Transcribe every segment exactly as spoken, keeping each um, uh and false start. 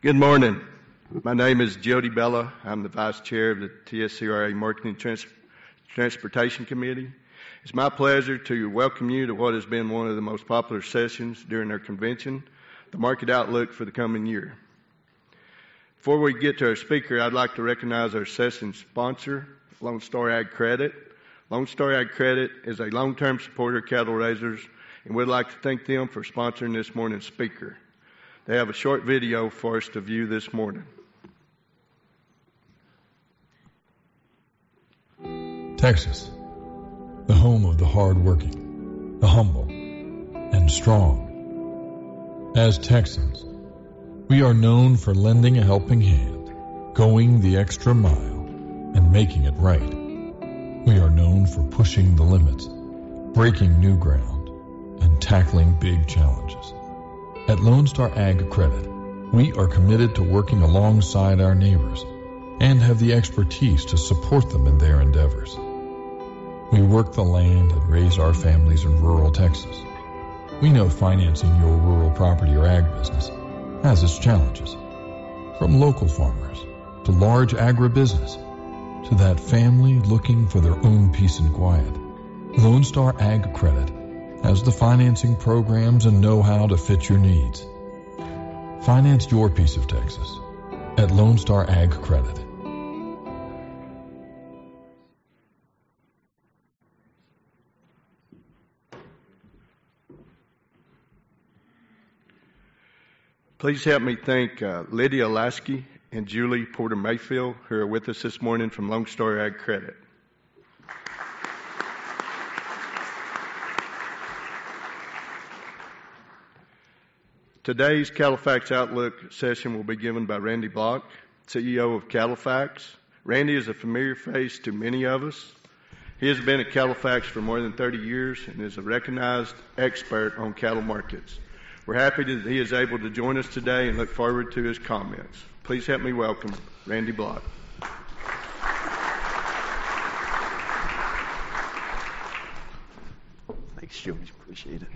Good morning. My name is Jody Bella. I'm the Vice Chair of the T S C R A Marketing Trans- Transportation Committee. It's my pleasure to welcome you to what has been one of the most popular sessions during our convention, the Market Outlook for the coming year. Before we get to our speaker, I'd like to recognize our session sponsor, Lone Star Ag Credit. Lone Star Ag Credit is a long-term supporter of cattle raisers, and we'd like to thank them for sponsoring this morning's speaker. They have a short video for us to view this morning. Texas, the home of the hard-working, the humble, and strong. As Texans, we are known for lending a helping hand, going the extra mile, and making it right. We are known for pushing the limits, breaking new ground, and tackling big challenges. At Lone Star Ag Credit, we are committed to working alongside our neighbors and have the expertise to support them in their endeavors. We work the land and raise our families in rural Texas. We know financing your rural property or ag business has its challenges. From local farmers to large agribusiness to that family looking for their own peace and quiet, Lone Star Ag Credit has the financing programs and know-how to fit your needs. Finance your piece of Texas at Lone Star Ag Credit. Please help me thank uh, Lydia Lasky and Julie Porter Mayfield, who are with us this morning from Lone Star Ag Credit. Today's CattleFax Outlook session will be given by Randy Block, C E O of CattleFax. Randy is a familiar face to many of us. He has been at CattleFax for more than thirty years and is a recognized expert on cattle markets. We're happy that he is able to join us today and look forward to his comments. Please help me welcome Randy Block. Thanks, Joey. Appreciate it.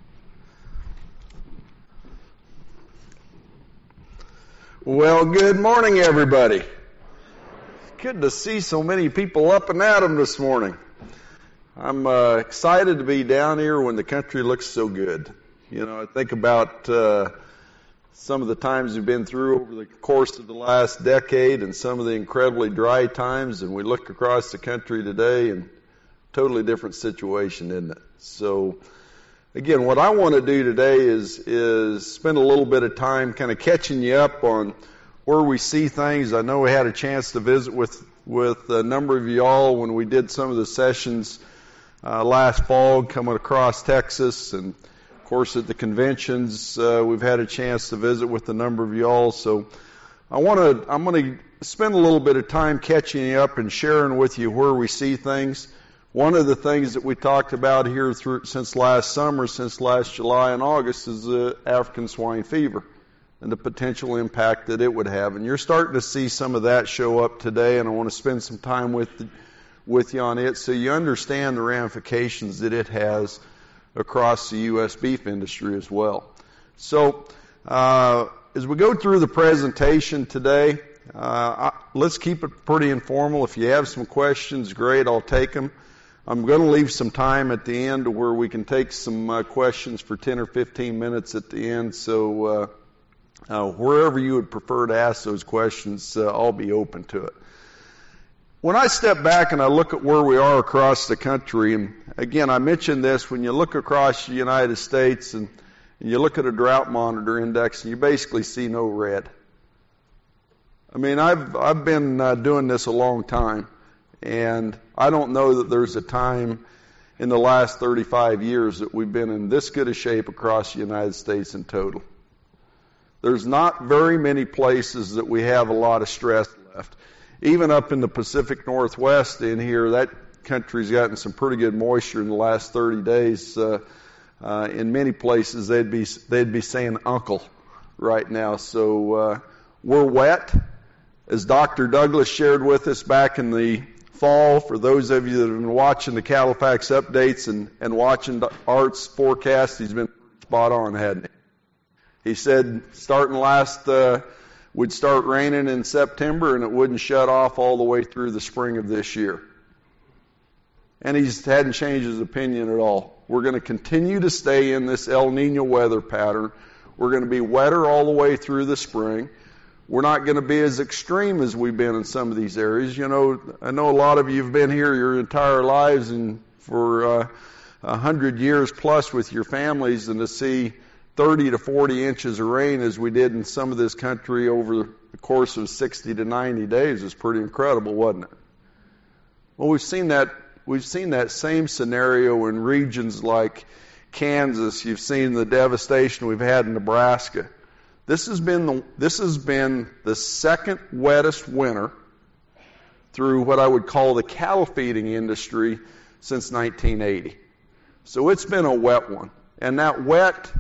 Well, good morning, everybody. Good to see so many people up and at 'em this morning. I'm uh, excited to be down here when the country looks so good. You know, I think about uh, some of the times we've been through over the course of the last decade and some of the incredibly dry times, and we look across the country today and totally different situation, isn't it? So, again, what I want to do today is is spend a little bit of time kind of catching you up on where we see things. I know we had a chance to visit with, with a number of y'all when we did some of the sessions uh, last fall coming across Texas, and of course at the conventions uh, we've had a chance to visit with a number of y'all. So I want to I'm going to spend a little bit of time catching you up and sharing with you where we see things. One of the things that we talked about here through, since last summer, since last July and August, is uh, African swine fever and the potential impact that it would have. And you're starting to see some of that show up today, and I want to spend some time with with you on it so you understand the ramifications that it has across the U S beef industry as well. So uh, as we go through the presentation today, uh, I, let's keep it pretty informal. If you have some questions, great, I'll take them. I'm going to leave some time at the end where we can take some uh, questions for ten or fifteen minutes at the end. So uh, uh, wherever you would prefer to ask those questions, uh, I'll be open to it. When I step back and I look at where we are across the country, and again, I mentioned this, when you look across the United States and, and you look at a drought monitor index and you basically see no red. I mean, I've, I've been uh, doing this a long time. And I don't know that there's a time in the last thirty-five years that we've been in this good a shape across the United States in total. There's not very many places that we have a lot of stress left. Even up in the Pacific Northwest in here, that country's gotten some pretty good moisture in the last thirty days. Uh, uh, in many places, they'd be they'd be saying uncle right now. So uh, we're wet. As Doctor Douglas shared with us back in the fall, for those of you that have been watching the CattleFax updates and, and watching Art's forecast, he's been spot on, hadn't he? He said starting last uh, would start raining in September and it wouldn't shut off all the way through the spring of this year. And he hadn't changed his opinion at all. We're going to continue to stay in this El Nino weather pattern. We're going to be wetter all the way through the spring. We're not going to be as extreme as we've been in some of these areas. You know, I know a lot of you have been here your entire lives and for uh, a hundred years plus with your families, and to see thirty to forty inches of rain as we did in some of this country over the course of sixty to ninety days is pretty incredible, wasn't it? Well, we've seen that we've seen that same scenario in regions like Kansas. You've seen the devastation we've had in Nebraska. This has been the this has been the second wettest winter through what I would call the cattle feeding industry since nineteen eighty. So it's been a wet one. And that wet,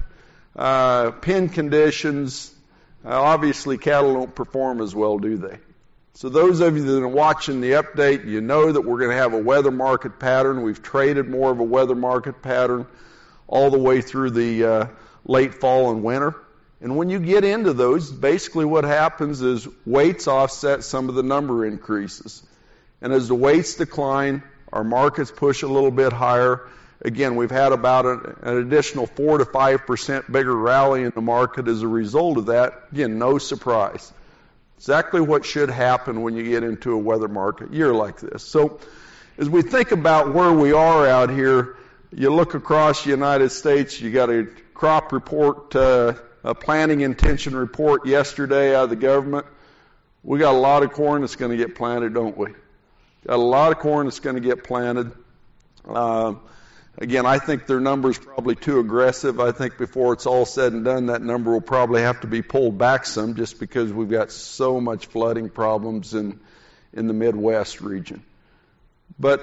uh, pen conditions, uh, obviously cattle don't perform as well, do they? So those of you that are watching the update, you know that we're going to have a weather market pattern. We've traded more of a weather market pattern all the way through the uh, late fall and winter. And when you get into those, basically what happens is weights offset some of the number increases. And as the weights decline, our markets push a little bit higher. Again, we've had about an, an additional four to five percent bigger rally in the market as a result of that. Again, no surprise. Exactly what should happen when you get into a weather market year like this. So as we think about where we are out here, you look across the United States, you got a crop report, uh, a planting intention report yesterday out of the government. We got a lot of corn that's going to get planted, don't we? Got a lot of corn that's going to get planted. Uh, again, I think their number is probably too aggressive. I think before it's all said and done, that number will probably have to be pulled back some just because we've got so much flooding problems in, in the Midwest region. But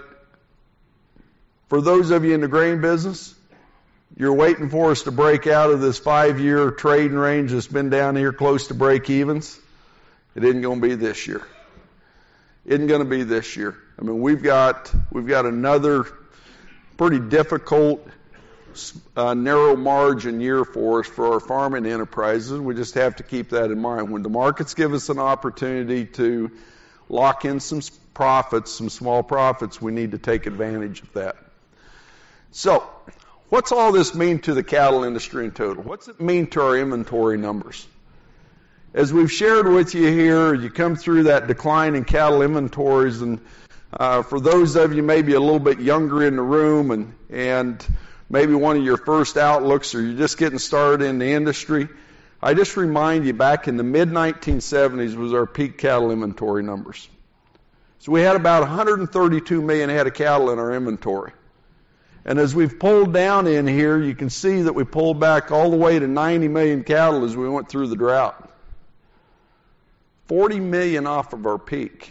for those of you in the grain business, you're waiting for us to break out of this five-year trading range that's been down here close to break-evens. It isn't going to be this year. It isn't going to be this year. I mean, we've got we've got another pretty difficult, uh, narrow margin year for us for our farming enterprises. We just have to keep that in mind. When the markets give us an opportunity to lock in some profits, some small profits, we need to take advantage of that. So, what's all this mean to the cattle industry in total? What's it mean to our inventory numbers? As we've shared with you here, you come through that decline in cattle inventories, and uh, for those of you maybe a little bit younger in the room and, and maybe one of your first outlooks or you're just getting started in the industry, I just remind you back in the mid nineteen seventies was our peak cattle inventory numbers. So we had about one hundred thirty-two million head of cattle in our inventory. And as we've pulled down in here, you can see that we pulled back all the way to ninety million cattle as we went through the drought. forty million off of our peak.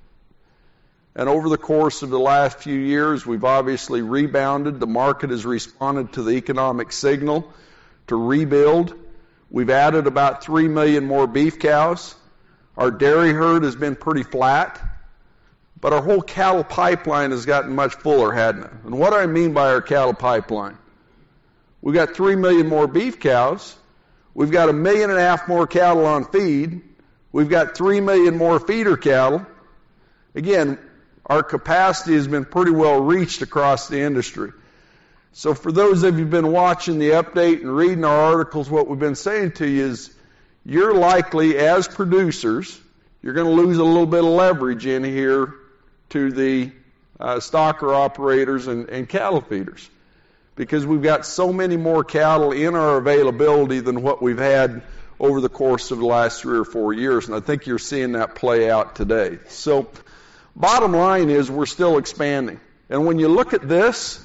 And over the course of the last few years, we've obviously rebounded. The market has responded to the economic signal to rebuild. We've added about three million more beef cows. Our dairy herd has been pretty flat. But our whole cattle pipeline has gotten much fuller, hasn't it? And what do I mean by our cattle pipeline? We've got three million more beef cows. We've got a million and a half more cattle on feed. We've got three million more feeder cattle. Again, our capacity has been pretty well reached across the industry. So for those of you who've been watching the update and reading our articles, what we've been saying to you is you're likely, as producers, you're going to lose a little bit of leverage in here to the uh, stocker operators and, and cattle feeders, because we've got so many more cattle in our availability than what we've had over the course of the last three or four years, and I think you're seeing that play out today. So bottom line is we're still expanding. And when you look at this,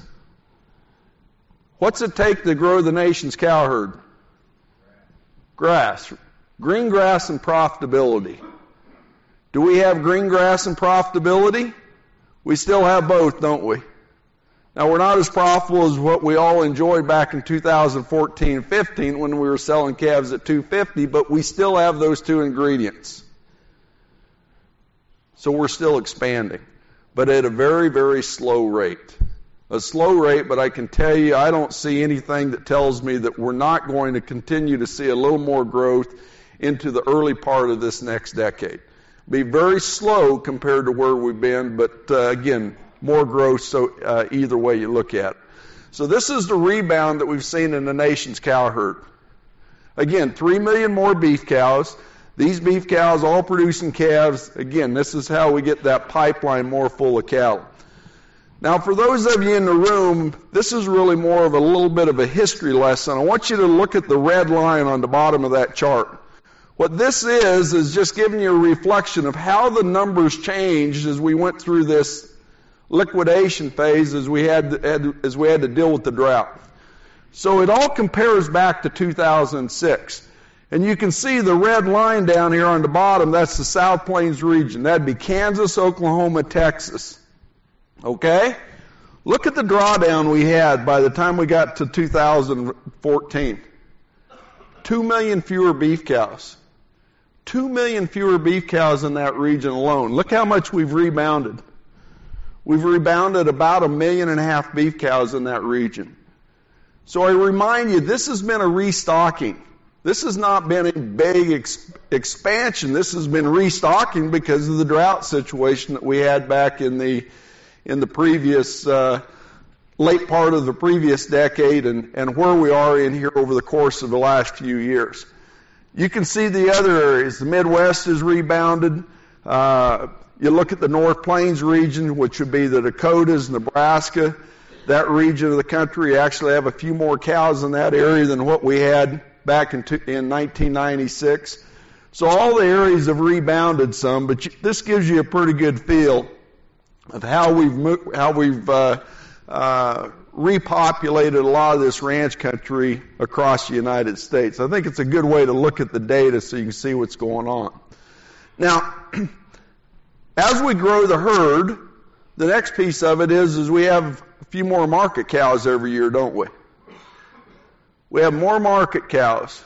what's it take to grow the nation's cow herd? Grass. Green grass and profitability. Do we have green grass and profitability? We still have both, don't we? Now, we're not as profitable as what we all enjoyed back in two thousand fourteen fifteen when we were selling calves at two fifty, but we still have those two ingredients. So we're still expanding, but at a very, very slow rate. A slow rate, but I can tell you I don't see anything that tells me that we're not going to continue to see a little more growth into the early part of this next decade. Be very slow compared to where we've been, but uh, again, more growth, so uh, either way you look at it. So this is the rebound that we've seen in the nation's cow herd. Again, three million more beef cows. These beef cows all producing calves. Again, this is how we get that pipeline more full of cattle. Now, for those of you in the room, this is really more of a little bit of a history lesson. I want you to look at the red line on the bottom of that chart. What this is, is just giving you a reflection of how the numbers changed as we went through this liquidation phase as we had, had as we had to deal with the drought. So it all compares back to two thousand six. And you can see the red line down here on the bottom, that's the South Plains region. That'd be Kansas, Oklahoma, Texas. Okay? Look at the drawdown we had by the time we got to two thousand fourteen. Two million fewer beef cows. Two million fewer beef cows in that region alone. Look how much we've rebounded. We've rebounded about a million and a half beef cows in that region. So I remind you, this has been a restocking. This has not been a big ex- expansion. This has been restocking because of the drought situation that we had back in the in the previous uh, late part of the previous decade, and, and where we are in here over the course of the last few years. You can see the other areas. The Midwest has rebounded. Uh, you look at the North Plains region, which would be the Dakotas, Nebraska. That region of the country actually have a few more cows in that area than what we had back in, two, in nineteen ninety-six. So all the areas have rebounded some, but you, this gives you a pretty good feel of how we've how we've uh, uh, repopulated a lot of this ranch country across the United States. I think it's a good way to look at the data so you can see what's going on. Now, as we grow the herd, the next piece of it is, is we have a few more market cows every year, don't we? We have more market cows.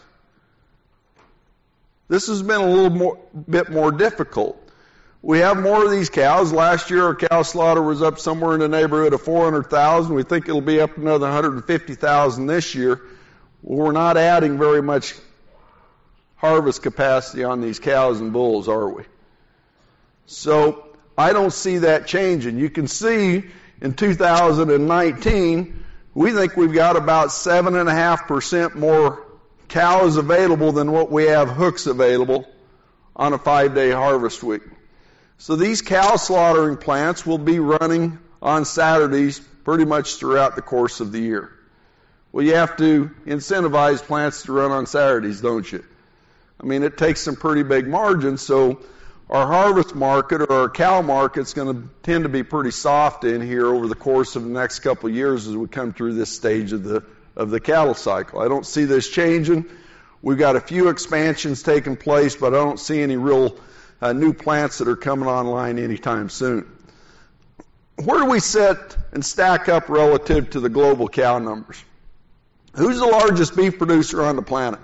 This has been a little more, bit more difficult. We have more of these cows. Last year our cow slaughter was up somewhere in the neighborhood of four hundred thousand. We think it'll be up another one hundred fifty thousand this year. Well, we're not adding very much harvest capacity on these cows and bulls, are we? So I don't see that changing. You can see in two thousand nineteen, we think we've got about seven point five percent more cows available than what we have hooks available on a five-day harvest week. So these cow slaughtering plants will be running on Saturdays pretty much throughout the course of the year. Well, you have to incentivize plants to run on Saturdays, don't you? I mean, it takes some pretty big margins, so our harvest market or our cow market's going to tend to be pretty soft in here over the course of the next couple of years as we come through this stage of the of the cattle cycle. I don't see this changing. We've got a few expansions taking place, but I don't see any real uh, new plants that are coming online anytime soon. Where do we sit and stack up relative to the global cow numbers? Who's the largest beef producer on the planet?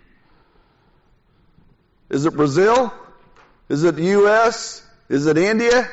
Is it Brazil? Is it the U S? Is it India?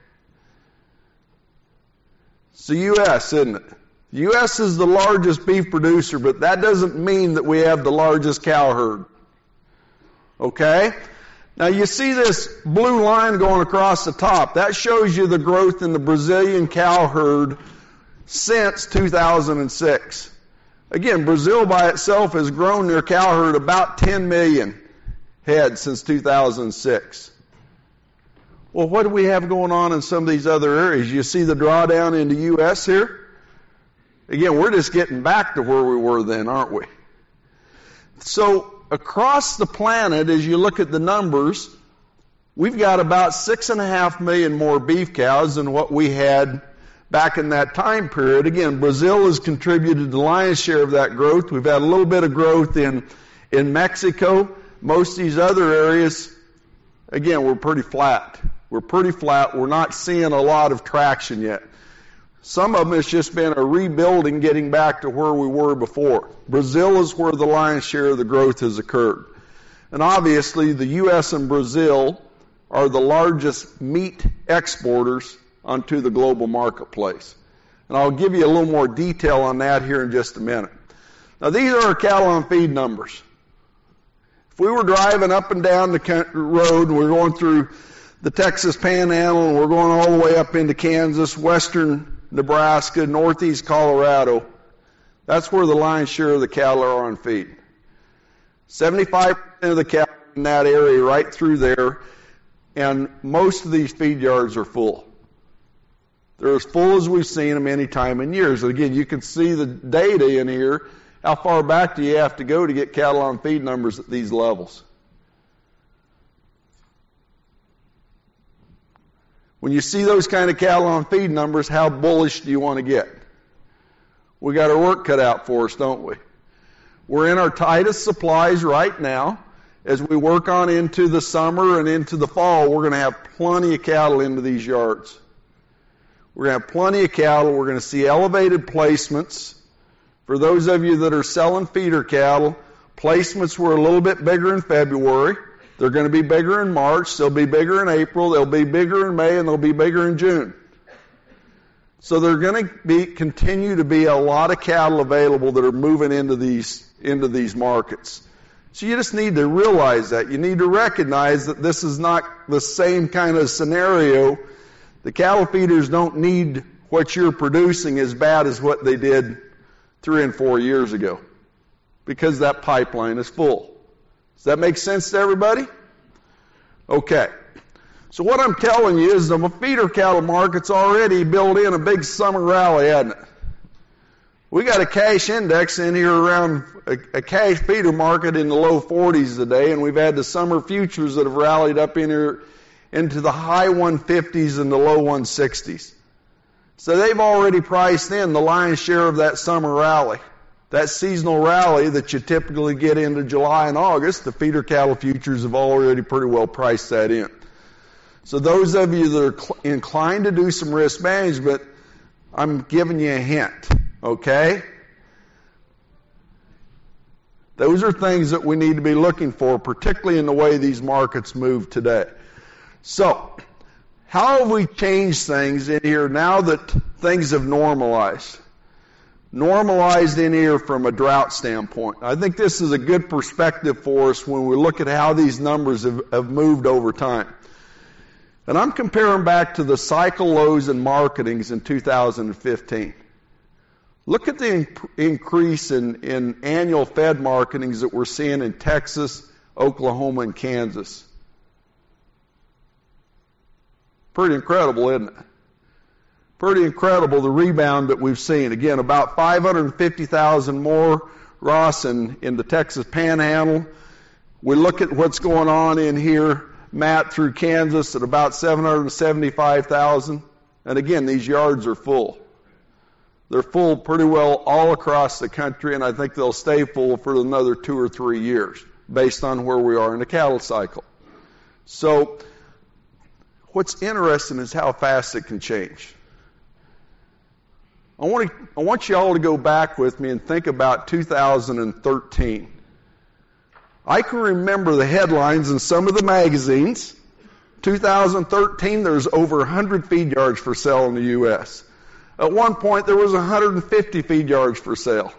It's the U S, isn't it? The U S is the largest beef producer, but that doesn't mean that we have the largest cow herd. Okay? Now you see this blue line going across the top. That shows you the growth in the Brazilian cow herd since two thousand six. Again, Brazil by itself has grown their cow herd about ten million head since two thousand six. Well, what do we have going on in some of these other areas? You see the drawdown in the U S here? Again, we're just getting back to where we were then, aren't we? So across the planet, as you look at the numbers, we've got about six and a half million more beef cows than what we had back in that time period. Again, Brazil has contributed the lion's share of that growth. We've had a little bit of growth in, in Mexico. Most of these other areas, again, we're pretty flat. We're pretty flat. We're not seeing a lot of traction yet. Some of them has just been a rebuilding, getting back to where we were before. Brazil is where the lion's share of the growth has occurred. And obviously, the U S and Brazil are the largest meat exporters onto the global marketplace. And I'll give you a little more detail on that here in just a minute. Now, these are our cattle on feed numbers. If we were driving up and down the road and we're going through the Texas Panhandle and we're going all the way up into Kansas, western Nebraska, northeast Colorado, that's where the lion's share of the cattle are on feed. seventy-five percent of the cattle in that area right through there, and most of these feed yards are full. They're as full as we've seen them any time in years. And again, you can see the data in here. How far back do you have to go to get cattle on feed numbers at these levels? When you see those kind of cattle on feed numbers, how bullish do you want to get? We got our work cut out for us, don't we? We're in our tightest supplies right now. As we work on into the summer and into the fall, we're going to have plenty of cattle into these yards. We're going to have plenty of cattle. We're going to see elevated placements. For those of you that are selling feeder cattle, placements were a little bit bigger in February. They're going to be bigger in March. They'll be bigger in April. They'll be bigger in May, and they'll be bigger in June. So there are going to be continue to be a lot of cattle available that are moving into these into these markets. So you just need to realize that. You need to recognize that this is not the same kind of scenario. The cattle feeders don't need what you're producing as bad as what they did three and four years ago, because that pipeline is full. Does that make sense to everybody? Okay. So what I'm telling you is the feeder cattle market's already built in a big summer rally, hasn't it? We got a cash index in here around a, a cash feeder market in the low forties today, and we've had the summer futures that have rallied up in here into the high one fifties and the low one sixties. So they've already priced in the lion's share of that summer rally. That seasonal rally that you typically get into July and August, the feeder cattle futures have already pretty well priced that in. So those of you that are cl- inclined to do some risk management, I'm giving you a hint, okay? Those are things that we need to be looking for, particularly in the way these markets move today. So, how have we changed things in here now that things have normalized? Normalized in here from a drought standpoint. I think this is a good perspective for us when we look at how these numbers have, have moved over time. And I'm comparing back to the cycle lows and marketings in two thousand fifteen. Look at the inc- increase in, in annual fed marketings that we're seeing in Texas, Oklahoma, and Kansas. Pretty incredible, isn't it? Pretty incredible, the rebound that we've seen. Again, about five hundred fifty thousand more, Ross, in, in the Texas Panhandle. We look at what's going on in here, Matt, through Kansas at about seven hundred seventy-five thousand. And again, these yards are full. They're full pretty well all across the country, and I think they'll stay full for another two or three years based on where we are in the cattle cycle. So, what's interesting is how fast it can change. I want to, I want you all to go back with me and think about two thousand thirteen. I can remember the headlines in some of the magazines. two thousand thirteen, there's over one hundred feed yards for sale in the U S At one point, there was one hundred fifty feed yards for sale.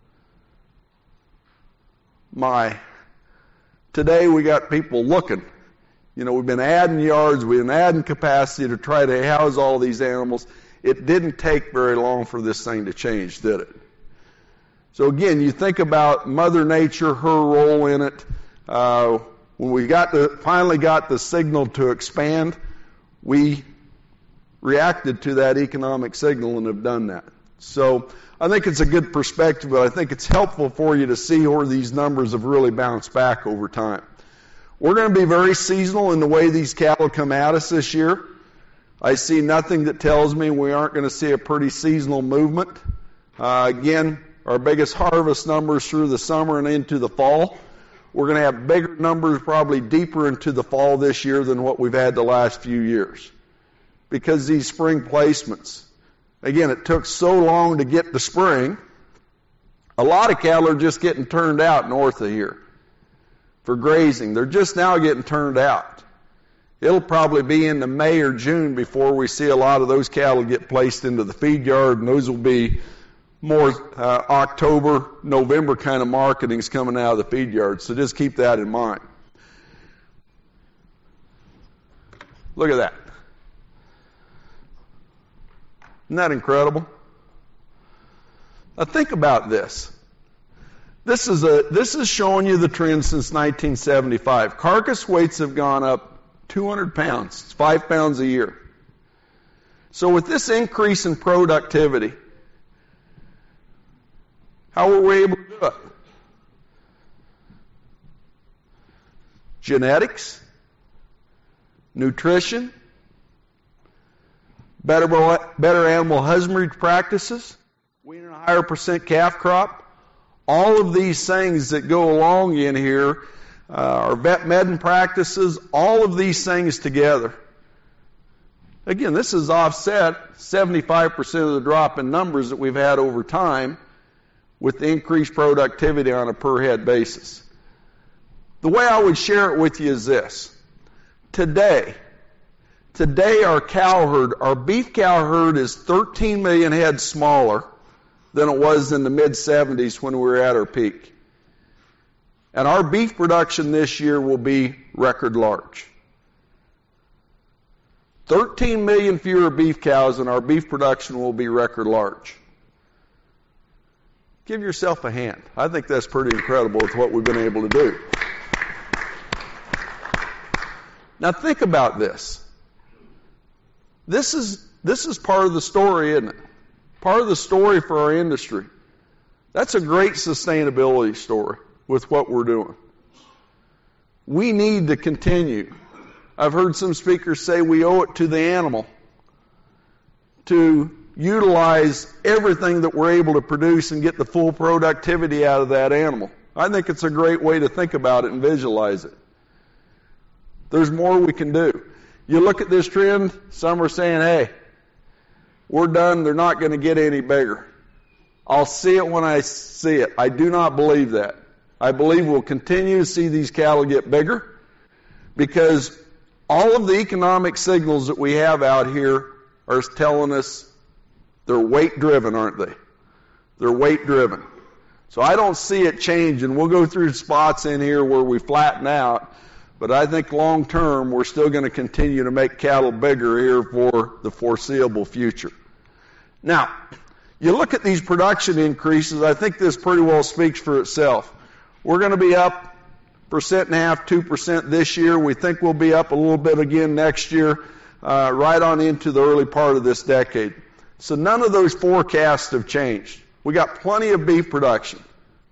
My, today we got people looking. You know, we've been adding yards, we've been adding capacity to try to house all these animals. It didn't take very long for this thing to change, did it? So again, you think about Mother Nature, her role in it. Uh, when we got the, finally got the signal to expand, we reacted to that economic signal and have done that. So I think it's a good perspective, but I think it's helpful for you to see where these numbers have really bounced back over time. We're going to be very seasonal in the way these cattle come at us this year. I see nothing that tells me we aren't going to see a pretty seasonal movement. Uh, again, our biggest harvest numbers through the summer and into the fall. We're going to have bigger numbers probably deeper into the fall this year than what we've had the last few years. Because these spring placements, again, it took so long to get the spring. A lot of cattle are just getting turned out north of here for grazing. They're just now getting turned out. It'll probably be into May or June before we see a lot of those cattle get placed into the feed yard, and those will be more uh, October, November kind of marketing is coming out of the feed yards. So just keep that in mind. Look at that. Isn't that incredible? Now think about this. This is a this is showing you the trend since nineteen seventy-five. Carcass weights have gone up two hundred pounds. It's five pounds a year. So with this increase in productivity, how were we able to do it? Genetics, nutrition, better better animal husbandry practices, weaning a higher percent calf crop. All of these things that go along in here, uh, our vet medicine practices, all of these things together. Again, this has offset seventy-five percent of the drop in numbers that we've had over time with the increased productivity on a per head basis. The way I would share it with you is this. Today, today our cow herd, our beef cow herd is thirteen million head smaller than it was in the mid seventies when we were at our peak. And our beef production this year will be record large. thirteen million fewer beef cows and our beef production will be record large. Give yourself a hand. I think that's pretty incredible with what we've been able to do. Now think about this. This is, this is part of the story, isn't it? Part of the story for our industry. That's a great sustainability story with what we're doing. We need to continue. I've heard some speakers say we owe it to the animal to utilize everything that we're able to produce and get the full productivity out of that animal. I think it's a great way to think about it and visualize it. There's more we can do. You look at this trend, some are saying, hey, we're done, they're not going to get any bigger. I'll see it when I see it. I do not believe that. I believe we'll continue to see these cattle get bigger because all of the economic signals that we have out here are telling us they're weight driven, aren't they? They're weight driven. So I don't see it changing. We'll go through spots in here where we flatten out, but I think long term we're still going to continue to make cattle bigger here for the foreseeable future. Now, you look at these production increases, I think this pretty well speaks for itself. We're going to be up percent and a half, two percent this year. We think we'll be up a little bit again next year, uh, right on into the early part of this decade. So none of those forecasts have changed. We got plenty of beef production.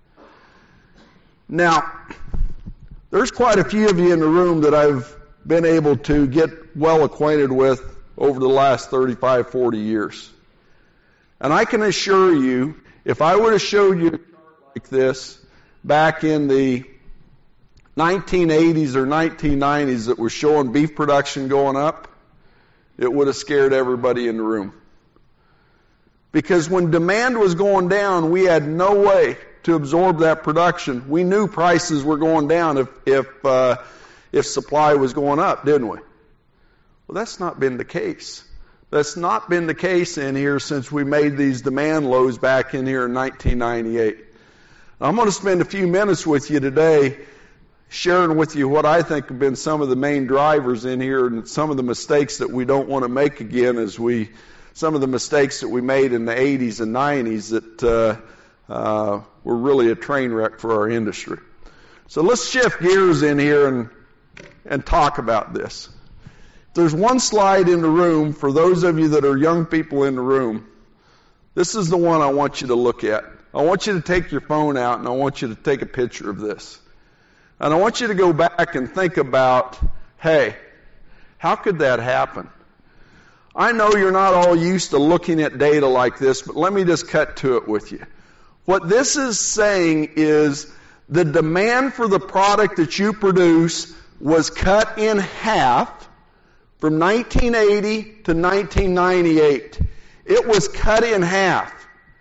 Now, there's quite a few of you in the room that I've been able to get well acquainted with over the last thirty-five, forty years. And I can assure you, if I would have showed you a chart like this back in the nineteen eighties or nineteen nineties that was showing beef production going up, it would have scared everybody in the room. Because when demand was going down, we had no way to absorb that production. We knew prices were going down if if uh, if supply was going up, didn't we? Well, that's not been the case. That's not been the case in here since we made these demand lows back in here in nineteen ninety-eight. Now, I'm going to spend a few minutes with you today sharing with you what I think have been some of the main drivers in here and some of the mistakes that we don't want to make again as we, some of the mistakes that we made in the eighties and nineties that uh, uh, were really a train wreck for our industry. So let's shift gears in here and, and talk about this. There's one slide in the room for those of you that are young people in the room. This is the one I want you to look at. I want you to take your phone out and I want you to take a picture of this. And I want you to go back and think about, hey, how could that happen? I know you're not all used to looking at data like this, but let me just cut to it with you. What this is saying is the demand for the product that you produce was cut in half from nineteen eighty to nineteen ninety-eight. It was cut in half.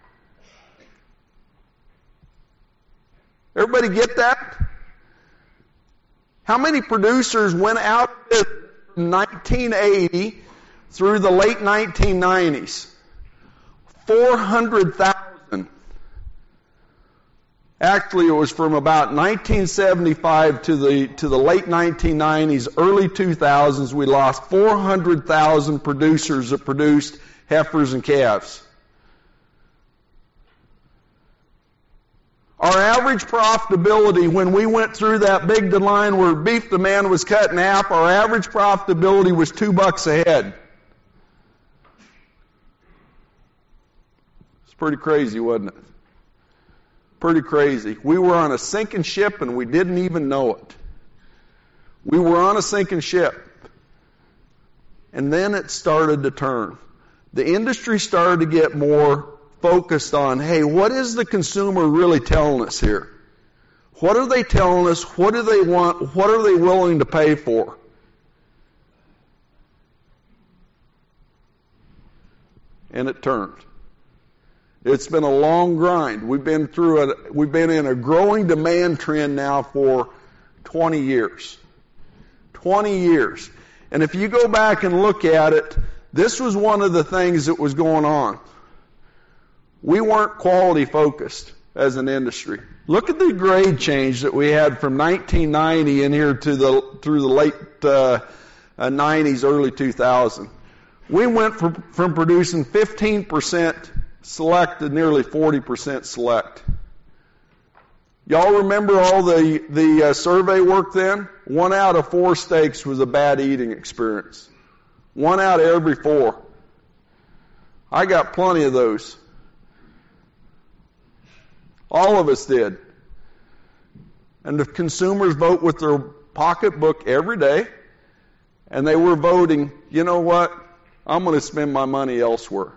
Everybody get that? How many producers went out from nineteen eighty through the late nineteen nineties? four hundred thousand. Actually, it was from about nineteen seventy-five to the to the late nineteen nineties, early two thousands, we lost four hundred thousand producers that produced heifers and calves. Our average profitability, when we went through that big decline where beef demand was cut in half, our average profitability was two bucks a head. It's pretty crazy, wasn't it? Pretty crazy. We were on a sinking ship and we didn't even know it. We were on a sinking ship. And then it started to turn. The industry started to get more focused on, hey, what is the consumer really telling us here? What are they telling us? What do they want? What are they willing to pay for? And it turned. It's been a long grind. We've been through a, we've been in a growing demand trend now for twenty years. twenty years. And if you go back and look at it, this was one of the things that was going on. We weren't quality focused as an industry. Look at the grade change that we had from nineteen ninety in here to the through the late uh, uh, nineties, early two thousand. We went from, from producing fifteen percent select to nearly forty percent select. Y'all remember all the, the uh, survey work then? One out of four steaks was a bad eating experience. One out of every four. I got plenty of those. All of us did. And the consumers vote with their pocketbook every day, and they were voting, you know what, I'm going to spend my money elsewhere.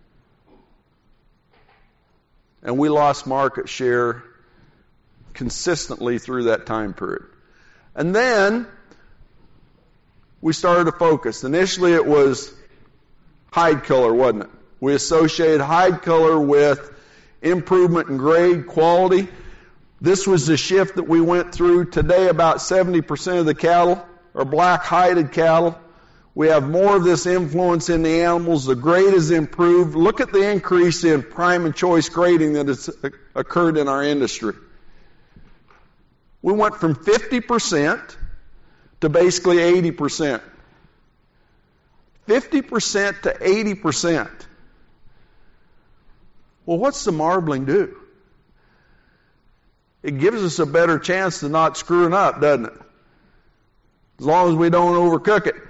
And we lost market share consistently through that time period. And then we started to focus. Initially it was hide color, wasn't it? We associated hide color with improvement in grade, quality. This was the shift that we went through. Today about seventy percent of the cattle are black-hided cattle. We have more of this influence in the animals. The grade is improved. Look at the increase in prime and choice grading that has occurred in our industry. We went from fifty percent to basically eighty percent. fifty percent to eighty percent. Well, what's the marbling do? It gives us a better chance to not screwing up, doesn't it? As long as we don't overcook it.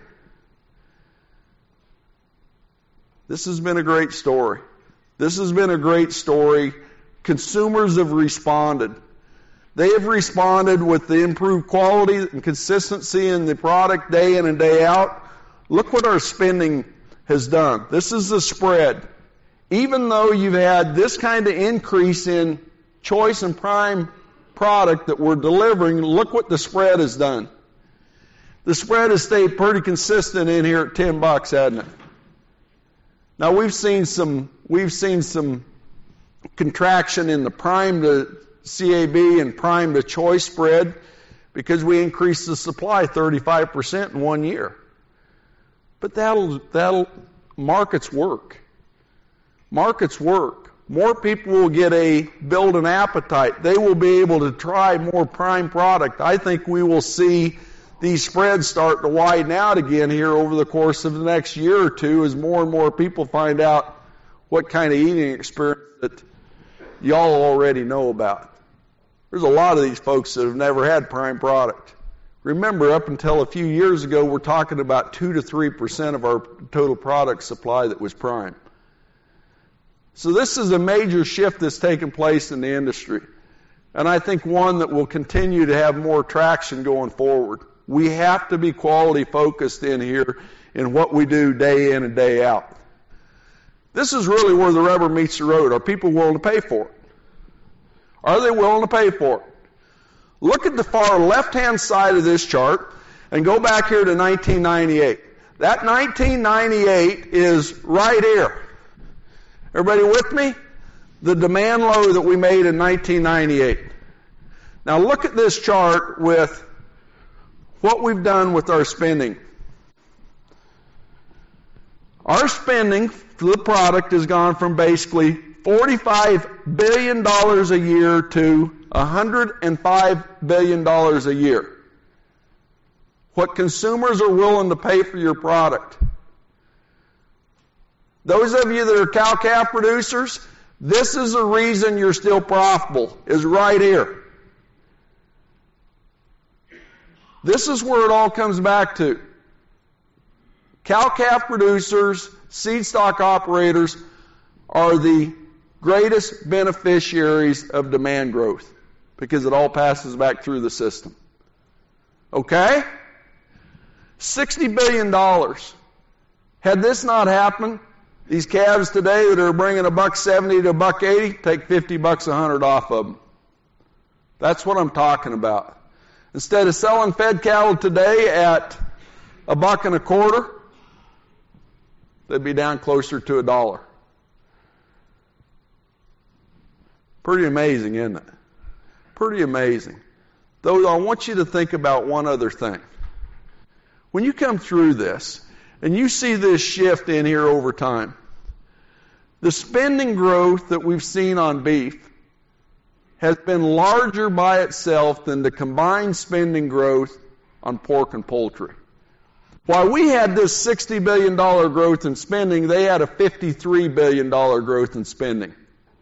This has been a great story. This has been a great story. Consumers have responded. They have responded with the improved quality and consistency in the product day in and day out. Look what our spending has done. This is the spread. Even though you've had this kind of increase in choice and prime product that we're delivering, look what the spread has done. The spread has stayed pretty consistent in here at ten bucks, hasn't it? Now we've seen some we've seen some contraction in the prime to C A B and prime to choice spread because we increased the supply thirty-five percent in one year. But that'll that'll markets work. Markets work. More people will get a build an appetite. They will be able to try more prime product. I think we will see these spreads start to widen out again here over the course of the next year or two as more and more people find out what kind of eating experience that y'all already know about. There's a lot of these folks that have never had prime product. Remember, up until a few years ago, we're talking about two to three percent of our total product supply that was prime. So this is a major shift that's taken place in the industry. And I think one that will continue to have more traction going forward. We have to be quality focused in here in what we do day in and day out. This is really where the rubber meets the road. Are people willing to pay for it? Are they willing to pay for it? Look at the far left-hand side of this chart and go back here to nineteen ninety-eight. That nineteen ninety-eight is right here. Everybody with me? The demand low that we made in nineteen ninety-eight. Now look at this chart with what we've done with our spending. Our spending for the product has gone from basically forty-five billion dollars a year to one hundred five billion dollars a year. What consumers are willing to pay for your product. Those of you that are cow-calf producers, this is the reason you're still profitable, is right here. This is where it all comes back to. Cow-calf producers, seed stock operators are the greatest beneficiaries of demand growth because it all passes back through the system. Okay? sixty billion dollars. Had this not happened, these calves today that are bringing a buck seventy to a buck eighty, take fifty bucks a hundred off of them. That's what I'm talking about. Instead of selling fed cattle today at a buck and a quarter, they'd be down closer to a dollar. Pretty amazing, isn't it? Pretty amazing. Though I want you to think about one other thing. When you come through this, and you see this shift in here over time, the spending growth that we've seen on beef has been larger by itself than the combined spending growth on pork and poultry. While we had this sixty billion dollars growth in spending, they had a fifty-three billion dollars growth in spending.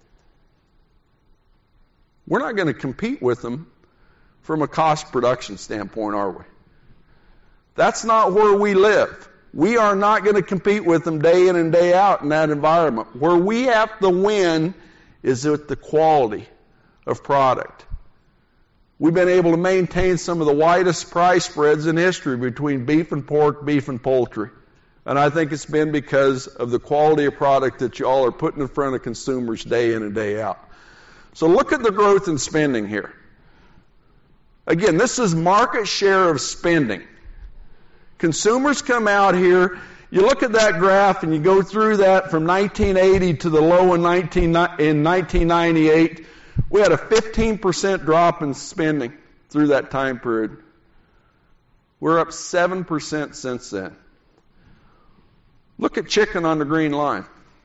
We're not going to compete with them from a cost production standpoint, are we? That's not where we live. We are not going to compete with them day in and day out in that environment. Where we have to win is with the quality of product. We've been able to maintain some of the widest price spreads in history between beef and pork, beef and poultry. And I think it's been because of the quality of product that you all are putting in front of consumers day in and day out. So look at the growth in spending here. Again, this is market share of spending. Consumers come out here, you look at that graph and you go through that from nineteen eighty to the low in nineteen ninety-eight. We had a fifteen percent drop in spending through that time period. We're up seven percent since then. Look at chicken on the green line.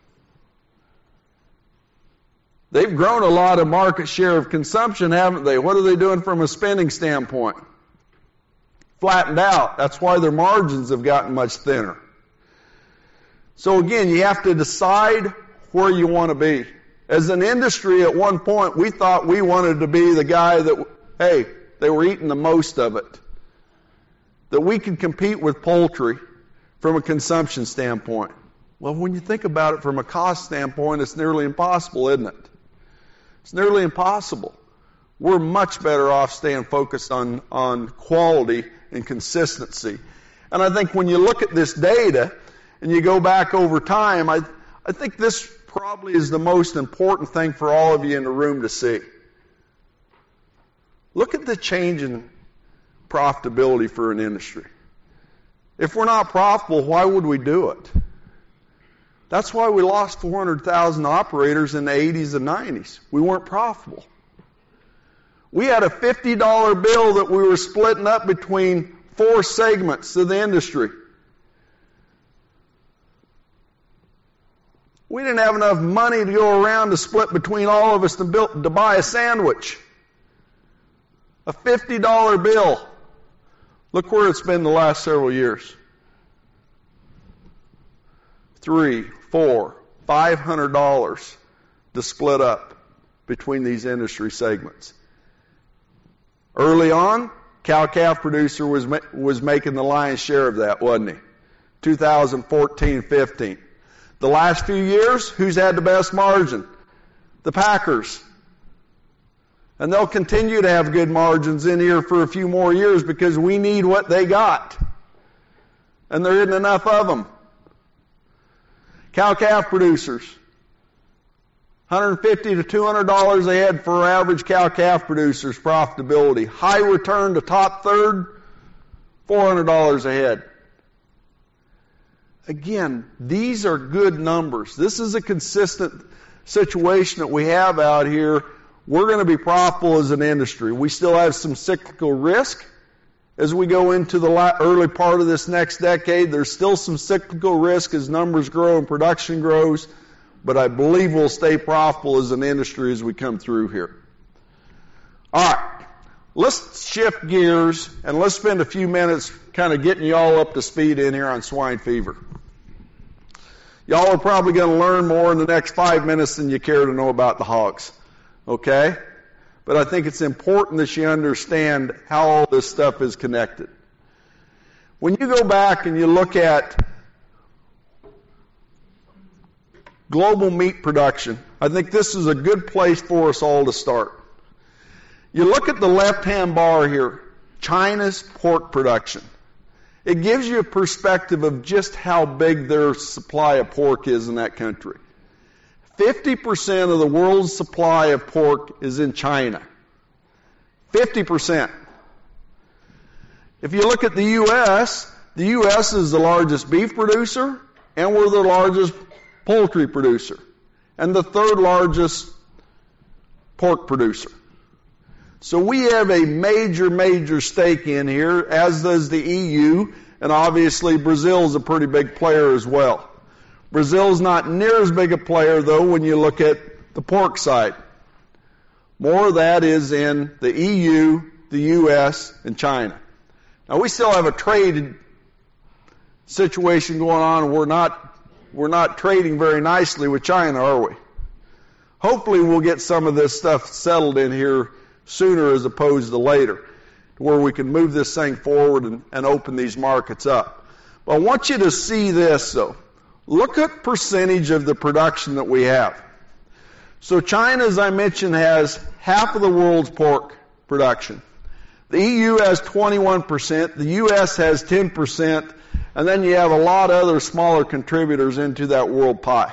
They've grown a lot of market share of consumption, haven't they? What are they doing from a spending standpoint? Flattened out. That's why their margins have gotten much thinner. So again, you have to decide where you want to be. As an industry, at one point, we thought we wanted to be the guy that, hey, they were eating the most of it. That we could compete with poultry from a consumption standpoint. Well, when you think about it from a cost standpoint, it's nearly impossible, isn't it? It's nearly impossible. We're much better off staying focused on, on quality and consistency. And I think when you look at this data and you go back over time, I, I think this probably is the most important thing for all of you in the room to see. Look at the change in profitability for an industry. If we're not profitable, why would we do it? That's why we lost four hundred thousand operators in the eighties and nineties. We weren't profitable. We had a fifty dollar bill that we were splitting up between four segments of the industry. We didn't have enough money to go around to split between all of us to, build, to buy a sandwich. A fifty dollar bill. Look where it's been the last several years. Three, four, five hundred dollars to split up between these industry segments. Early on, cow-calf producer was ma- was making the lion's share of that, wasn't he? two thousand fourteen fifteen. The last few years, who's had the best margin? The packers. And they'll continue to have good margins in here for a few more years because we need what they got. And there isn't enough of them. Cow-calf producers. one hundred fifty to two hundred dollars a head for average cow-calf producers profitability. High return to top third, four hundred dollars a head. Again, these are good numbers. This is a consistent situation that we have out here. We're going to be profitable as an industry. We still have some cyclical risk as we go into the early part of this next decade. There's still some cyclical risk as numbers grow and production grows. but I believe we'll stay profitable as an industry as we come through here. All right, let's shift gears and let's spend a few minutes kind of getting you all up to speed in here on swine fever. Y'all are probably going to learn more in the next five minutes than you care to know about the hogs, okay? But I think it's important that you understand how all this stuff is connected. When you go back and you look at global meat production, I think this is a good place for us all to start. You look at the left-hand bar here, China's pork production. It gives you a perspective of just how big their supply of pork is in that country. fifty percent of the world's supply of pork is in China. fifty percent. If you look at the U S, the U S is the largest beef producer, and we're the largest poultry producer, and the third largest pork producer. So we have a major, major stake in here, as does the E U, and obviously Brazil is a pretty big player as well. Brazil's not near as big a player, though, when you look at the pork side. More of that is in the E U, the U S, and China. Now, we still have a trade situation going on. We're not, we're not trading very nicely with China, are we? Hopefully we'll get some of this stuff settled in here sooner as opposed to later, where we can move this thing forward and, and open these markets up. But I want you to see this, though. Look at percentage of the production that we have. So China, as I mentioned, has half of the world's pork production. The E U has twenty-one percent, the U S has ten percent, and then you have a lot of other smaller contributors into that world pie.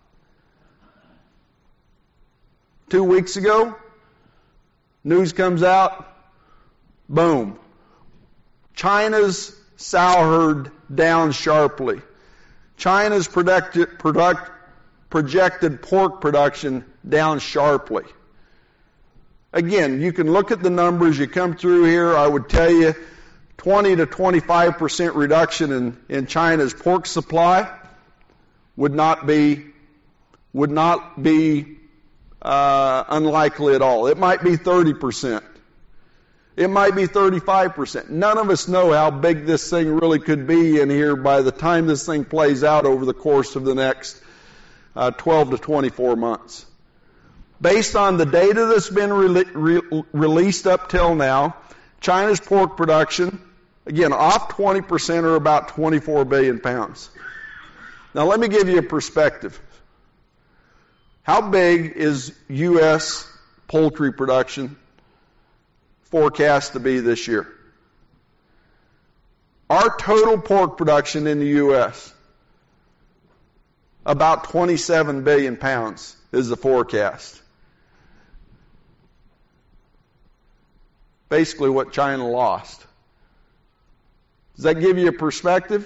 Two weeks ago, news comes out, boom. China's sow herd down sharply. China's projected, product, projected pork production down sharply. Again, you can look at the numbers. You come through here, I would tell you twenty to twenty-five percent reduction in, in China's pork supply would not be, would not be Uh, unlikely at all. It might be thirty percent. It might be thirty-five percent. None of us know how big this thing really could be in here by the time this thing plays out over the course of the next uh, twelve to twenty-four months. Based on the data that's been re- re- released up till now, China's pork production, again, off twenty percent or about twenty-four billion pounds. Now let me give you a perspective. How big is U S poultry production forecast to be this year? Our total pork production in the U S, about twenty-seven billion pounds is the forecast. Basically what China lost. Does that give you a perspective?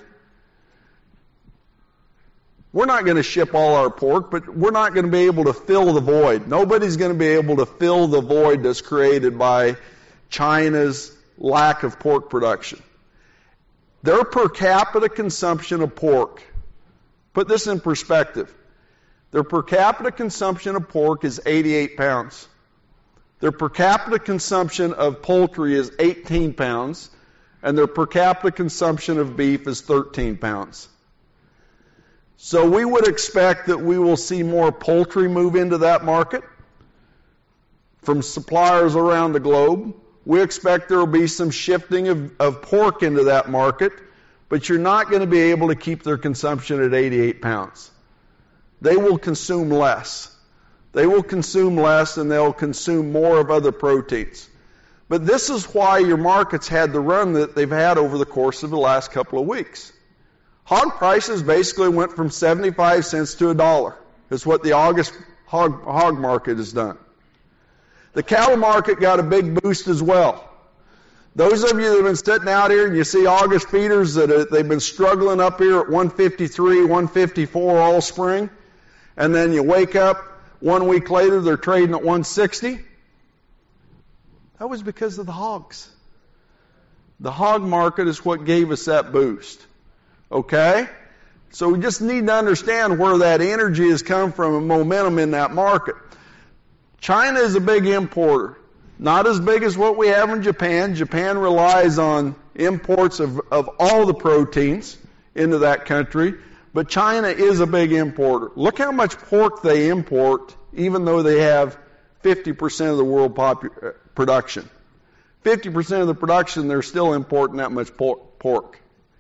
We're not going to ship all our pork, but we're not going to be able to fill the void. Nobody's going to be able to fill the void that's created by China's lack of pork production. Their per capita consumption of pork, put this in perspective, their per capita consumption of pork is eighty-eight pounds. Their per capita consumption of poultry is eighteen pounds, and their per capita consumption of beef is thirteen pounds. So we would expect that we will see more poultry move into that market from suppliers around the globe. We expect there will be some shifting of, of pork into that market, but you're not going to be able to keep their consumption at eighty-eight pounds. They will consume less. They will consume less and they'll consume more of other proteins. But this is why your markets had the run that they've had over the course of the last couple of weeks. Hog prices basically went from seventy-five cents to a dollar. That's what the August hog, hog market has done. The cattle market got a big boost as well. Those of you that have been sitting out here and you see August feeders that are, they've been struggling up here at one fifty-three, one fifty-four all spring, and then you wake up one week later they're trading at one sixty. That was because of the hogs. The hog market is what gave us that boost. Okay? So we just need to understand where that energy has come from and momentum in that market. China is a big importer. Not as big as what we have in Japan. Japan relies on imports of, of all the proteins into that country. But China is a big importer. Look how much pork they import, even though they have fifty percent of the world popu- production. fifty percent of the production, they're still importing that much pork.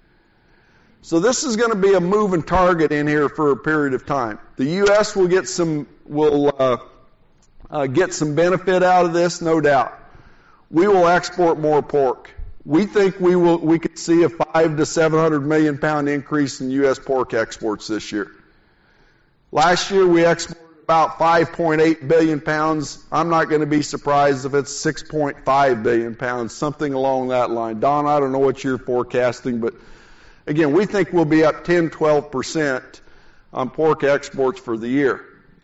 So this is going to be a moving target in here for a period of time. The U S will get some will uh, uh, get some benefit out of this, no doubt. We will export more pork. We think we will we could see a five to seven hundred million pound increase in U S pork exports this year. Last year we exported about five point eight billion pounds. I'm not going to be surprised if it's six point five billion pounds, something along that line. Don, I don't know what you're forecasting, but again, we think we'll be up ten, twelve percent on pork exports for the year.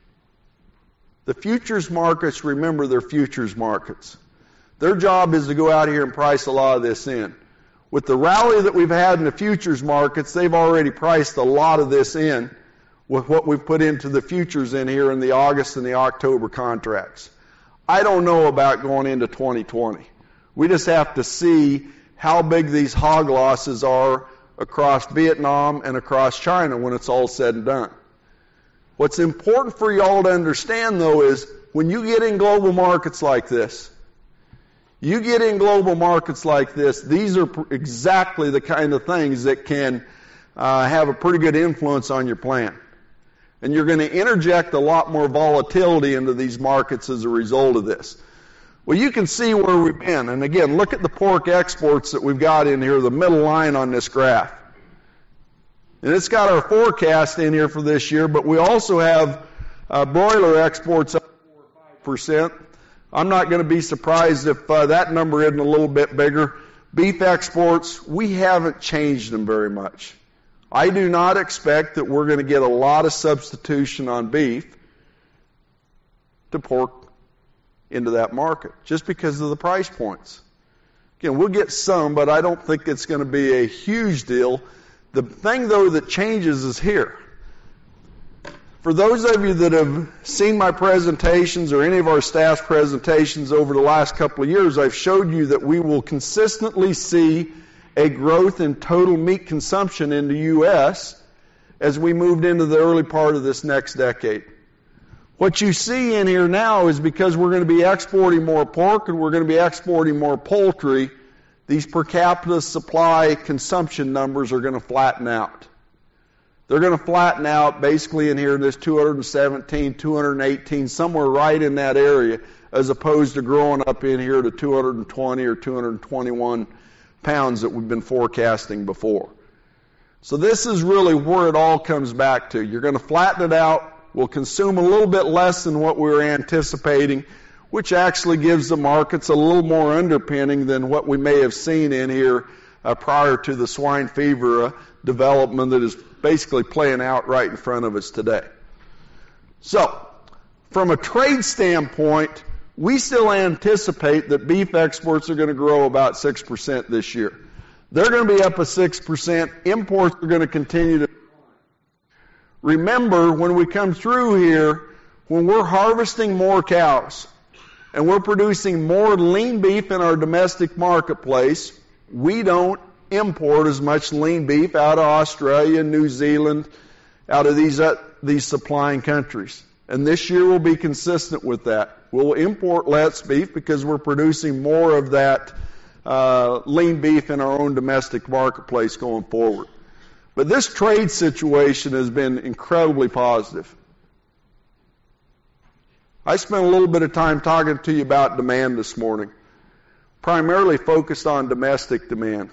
The futures markets, remember, they're futures markets. Their job is to go out here and price a lot of this in. With the rally that we've had in the futures markets, they've already priced a lot of this in with what we've put into the futures in here in the August and the October contracts. I don't know about going into twenty twenty. We just have to see how big these hog losses are across Vietnam and across China when it's all said and done. What's important for y'all to understand, though, is when you get in global markets like this, you get in global markets like this, these are pr- exactly the kind of things that can uh, have a pretty good influence on your plan. And you're going to interject a lot more volatility into these markets as a result of this. Well, you can see where we've been. And again, look at the pork exports that we've got in here, the middle line on this graph. And it's got our forecast in here for this year, but we also have uh, broiler exports up four or five percent. I'm not going to be surprised if uh, that number isn't a little bit bigger. Beef exports, we haven't changed them very much. I do not expect that we're going to get a lot of substitution on beef to pork into that market, just because of the price points. Again, we'll get some, but I don't think it's going to be a huge deal. The thing, though, that changes is here. For those of you that have seen my presentations or any of our staff's presentations over the last couple of years, I've showed you that we will consistently see a growth in total meat consumption in the U S as we moved into the early part of this next decade. What you see in here now is because we're going to be exporting more pork and we're going to be exporting more poultry, these per capita supply consumption numbers are going to flatten out. They're going to flatten out basically in here in this two hundred seventeen, two hundred eighteen, somewhere right in that area, as opposed to growing up in here to two hundred twenty or two hundred twenty-one pounds that we've been forecasting before. So this is really where it all comes back to. You're going to flatten it out. We'll consume a little bit less than what we were anticipating, which actually gives the markets a little more underpinning than what we may have seen in here uh, prior to the swine fever uh, development that is basically playing out right in front of us today. So, from a trade standpoint, we still anticipate that beef exports are going to grow about six percent this year. They're going to be up a six percent. Imports are going to continue to. Remember, when we come through here, when we're harvesting more cows and we're producing more lean beef in our domestic marketplace, we don't import as much lean beef out of Australia, New Zealand, out of these uh, these supplying countries. And this year will be consistent with that. We'll import less beef because we're producing more of that uh, lean beef in our own domestic marketplace going forward. But this trade situation has been incredibly positive. I spent a little bit of time talking to you about demand this morning, primarily focused on domestic demand.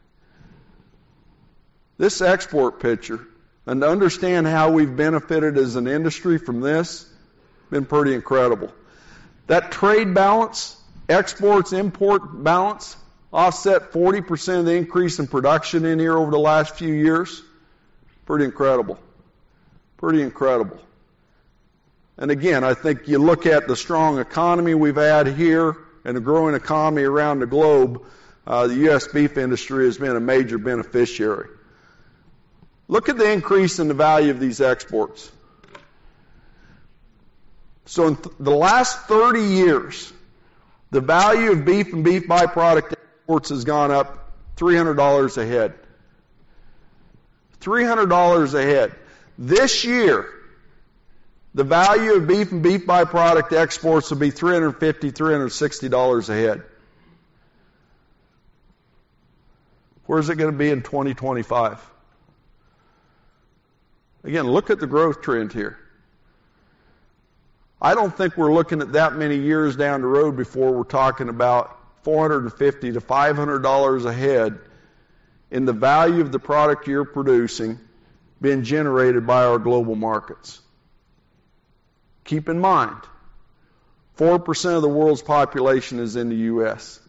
This export picture, and to understand how we've benefited as an industry from this, been pretty incredible. That trade balance, exports, import balance, offset forty percent of the increase in production in here over the last few years. Pretty incredible. Pretty incredible. And again, I think you look at the strong economy we've had here and a growing economy around the globe, uh, the U S beef industry has been a major beneficiary. Look at the increase in the value of these exports. So in th- the last thirty years, the value of beef and beef byproduct exports has gone up three hundred dollars a head. three hundred dollars a head. This year, the value of beef and beef byproduct exports will be three hundred fifty dollars, three hundred sixty dollars a head. Where's it going to be in twenty twenty-five? Again, look at the growth trend here. I don't think we're looking at that many years down the road before we're talking about four hundred fifty to five hundred dollars a head in the value of the product you're producing being generated by our global markets. Keep in mind, four percent of the world's population is in the U S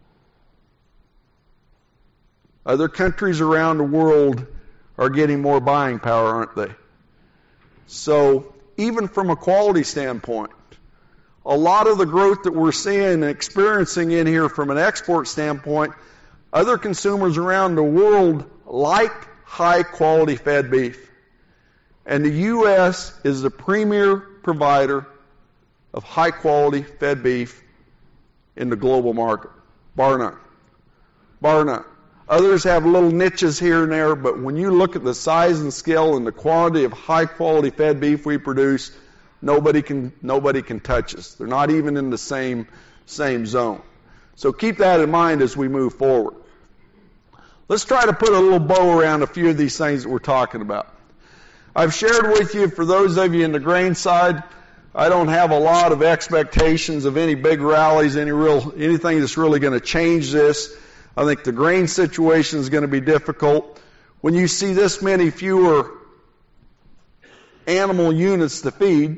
Other countries around the world are getting more buying power, aren't they? So, even from a quality standpoint, a lot of the growth that we're seeing and experiencing in here from an export standpoint, other consumers around the world like high-quality fed beef. And the U S is the premier provider of high-quality fed beef in the global market. Bar none. Bar none. Others have little niches here and there, but when you look at the size and scale and the quantity of high-quality fed beef we produce, nobody can nobody can touch us. They're not even in the same same zone. So keep that in mind as we move forward. Let's try to put a little bow around a few of these things that we're talking about. I've shared with you, for those of you in the grain side, I don't have a lot of expectations of any big rallies, any real anything that's really going to change this. I think the grain situation is going to be difficult. When you see this many fewer animal units to feed,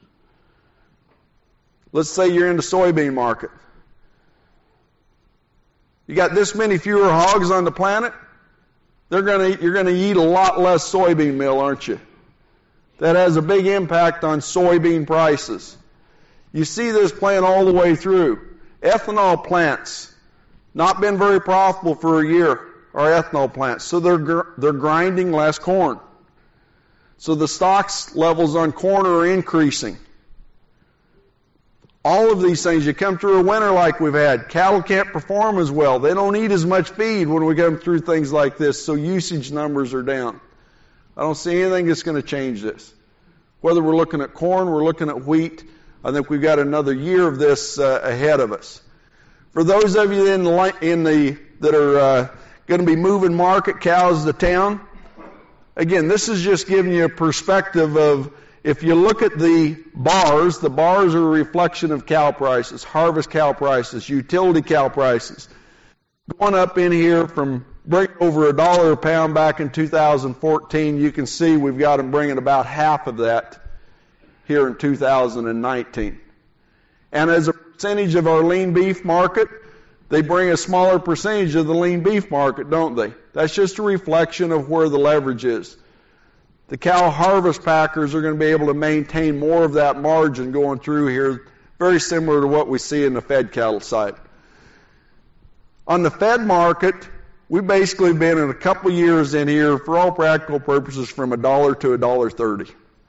let's say you're in the soybean market. You got this many fewer hogs on the planet, they're going to, you're going to eat a lot less soybean meal, aren't you? That has a big impact on soybean prices. You see this playing all the way through. Ethanol plants, not been very profitable for a year, our ethanol plants. So they're gr- they're grinding less corn. So the stocks levels on corn are increasing. All of these things, you come through a winter like we've had, cattle can't perform as well. They don't eat as much feed when we come through things like this, so usage numbers are down. I don't see anything that's going to change this. Whether we're looking at corn, we're looking at wheat, I think we've got another year of this uh, ahead of us. For those of you in the, in the that are uh, going to be moving market cows to town, again, this is just giving you a perspective of, if you look at the bars, the bars are a reflection of cow prices, harvest cow prices, utility cow prices. Going up in here from bring over a dollar a pound back in two thousand fourteen, you can see we've got them bringing about half of that here in two thousand nineteen. And as a percentage of our lean beef market, they bring a smaller percentage of the lean beef market, don't they? That's just a reflection of where the leverage is. The cow harvest packers are going to be able to maintain more of that margin going through here, very similar to what we see in the fed cattle side. On the fed market, we've basically been in a couple years in here, for all practical purposes, from a dollar to a dollar thirty.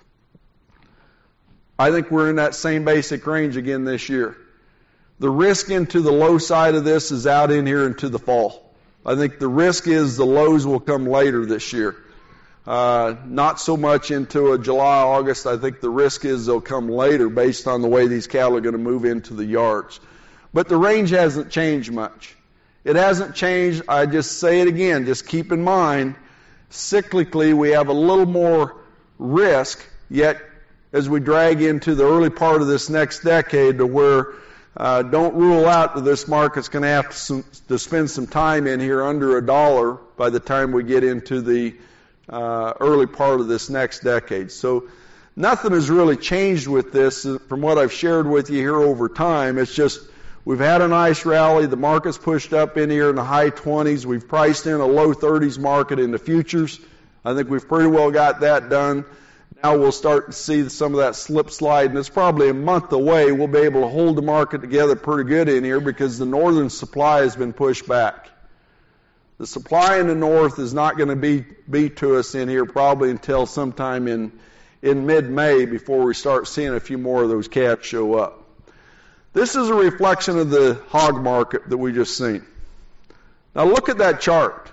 I think we're in that same basic range again this year. The risk into the low side of this is out in here into the fall. I think the risk is the lows will come later this year. Uh, not so much into a July, August. I think the risk is they'll come later based on the way these cattle are going to move into the yards. But the range hasn't changed much. It hasn't changed. I just say it again. Just keep in mind, cyclically, we have a little more risk, yet as we drag into the early part of this next decade to where uh, don't rule out that this market's going to have to, some, to spend some time in here under a dollar by the time we get into the uh, early part of this next decade. So nothing has really changed with this from what I've shared with you here over time. It's just we've had a nice rally. The market's pushed up in here in the high twenties. We've priced in a low thirties market in the futures. I think we've pretty well got that done. Now we'll start to see some of that slip slide, and it's probably a month away. We'll be able to hold the market together pretty good in here because the northern supply has been pushed back. The supply in the north is not going to be, be to us in here probably until sometime in, in mid-May before we start seeing a few more of those calves show up. This is a reflection of the hog market that we just seen. Now look at that chart.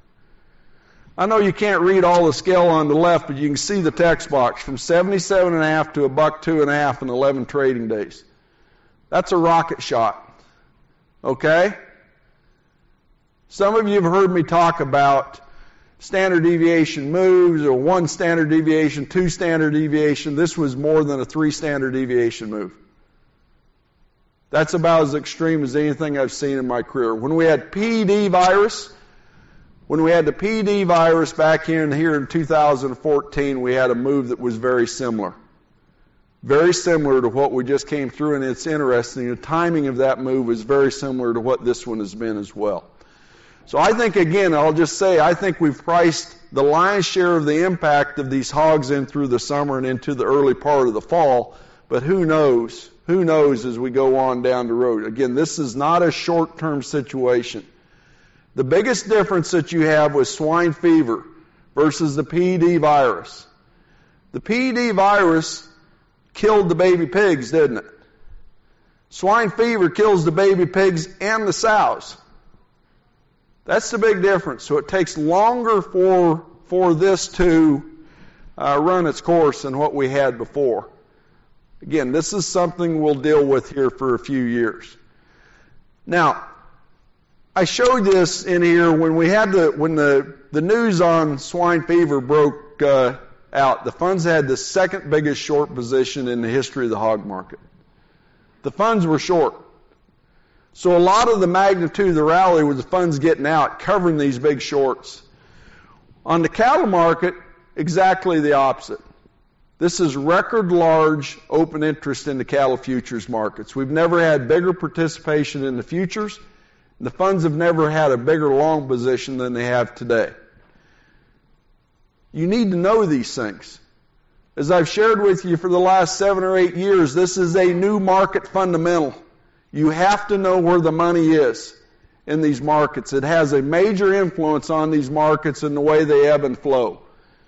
I know you can't read all the scale on the left, but you can see the text box from seventy-seven and a half to a buck two and a half in eleven trading days. That's a rocket shot. Okay? Some of you have heard me talk about standard deviation moves, or one standard deviation, two standard deviation. This was more than a three standard deviation move. That's about as extreme as anything I've seen in my career. When we had P E D virus, when we had the P E D virus back in here in two thousand fourteen, we had a move that was very similar. Very similar to what we just came through, and it's interesting. The timing of that move is very similar to what this one has been as well. So I think, again, I'll just say, I think we've priced the lion's share of the impact of these hogs in through the summer and into the early part of the fall, but who knows? Who knows as we go on down the road? Again, this is not a short-term situation. The biggest difference that you have with swine fever versus the P E D virus. The P E D virus killed the baby pigs, didn't it? Swine fever kills the baby pigs and the sows. That's the big difference. So it takes longer for, for this to uh, run its course than what we had before. Again, this is something we'll deal with here for a few years. Now, I showed this in here when we had the when the, the news on swine fever broke uh, out. The funds had the second biggest short position in the history of the hog market. The funds were short. So a lot of the magnitude of the rally was the funds getting out, covering these big shorts. On the cattle market, exactly the opposite. This is record large open interest in the cattle futures markets. We've never had bigger participation in the futures. The funds have never had a bigger long position than they have today. You need to know these things. As I've shared with you for the last seven or eight years, this is a new market fundamental. You have to know where the money is in these markets. It has a major influence on these markets and the way they ebb and flow.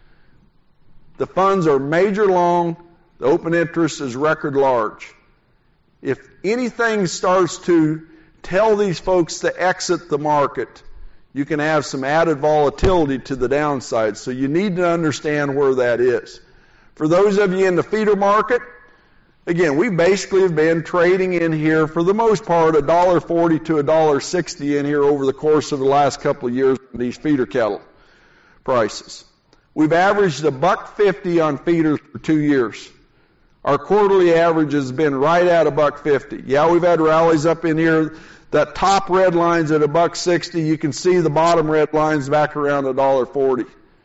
The funds are major long. The open interest is record large. If anything starts to tell these folks to exit the market, you can have some added volatility to the downside. So you need to understand where that is. For those of you in the feeder market, again, we basically have been trading in here for the most part one dollar forty to one dollar sixty in here over the course of the last couple of years in these feeder cattle prices. We've averaged a buck fifty on feeders for two years. Our quarterly average has been right at a buck fifty. Yeah, we've had rallies up in here. That top red line's at a buck sixty. You can see the bottom red line's back around a dollar forty.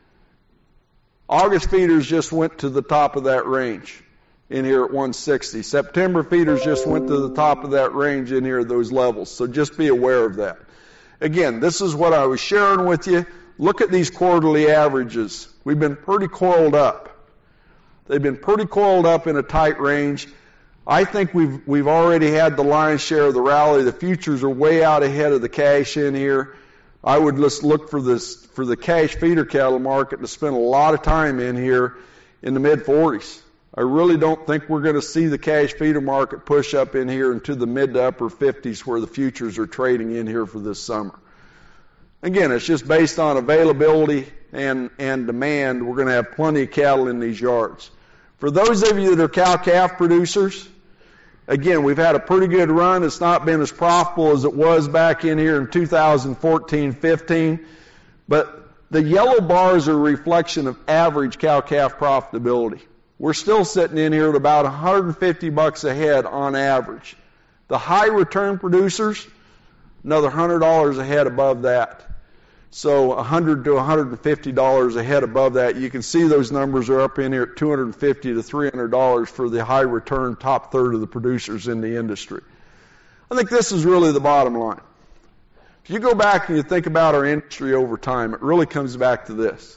August feeders just went to the top of that range in here at one sixty. September feeders just went to the top of that range in here at those levels. So just be aware of that. Again, this is what I was sharing with you. Look at these quarterly averages. We've been pretty coiled up. They've been pretty coiled up in a tight range. I think we've we've already had the lion's share of the rally. The futures are way out ahead of the cash in here. I would just look for this for the cash feeder cattle market to spend a lot of time in here in the mid forties. I really don't think we're going to see the cash feeder market push up in here into the mid to upper fifties where the futures are trading in here for this summer. Again, it's just based on availability and, and demand. We're going to have plenty of cattle in these yards. For those of you that are cow-calf producers, again, we've had a pretty good run. It's not been as profitable as it was back in here in two thousand fourteen fifteen, but the yellow bars are a reflection of average cow-calf profitability. We're still sitting in here at about one hundred fifty bucks a head on average. The high return producers, another one hundred dollars a head above that. So one hundred to one hundred fifty dollars a head above that. You can see those numbers are up in here at two hundred fifty to three hundred dollars for the high return top third of the producers in the industry. I think this is really the bottom line. If you go back and you think about our industry over time, it really comes back to this.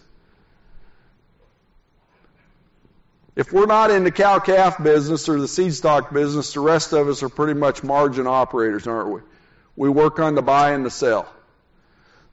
If we're not in the cow-calf business or the seed stock business, the rest of us are pretty much margin operators, aren't we? We work on the buy and the sell.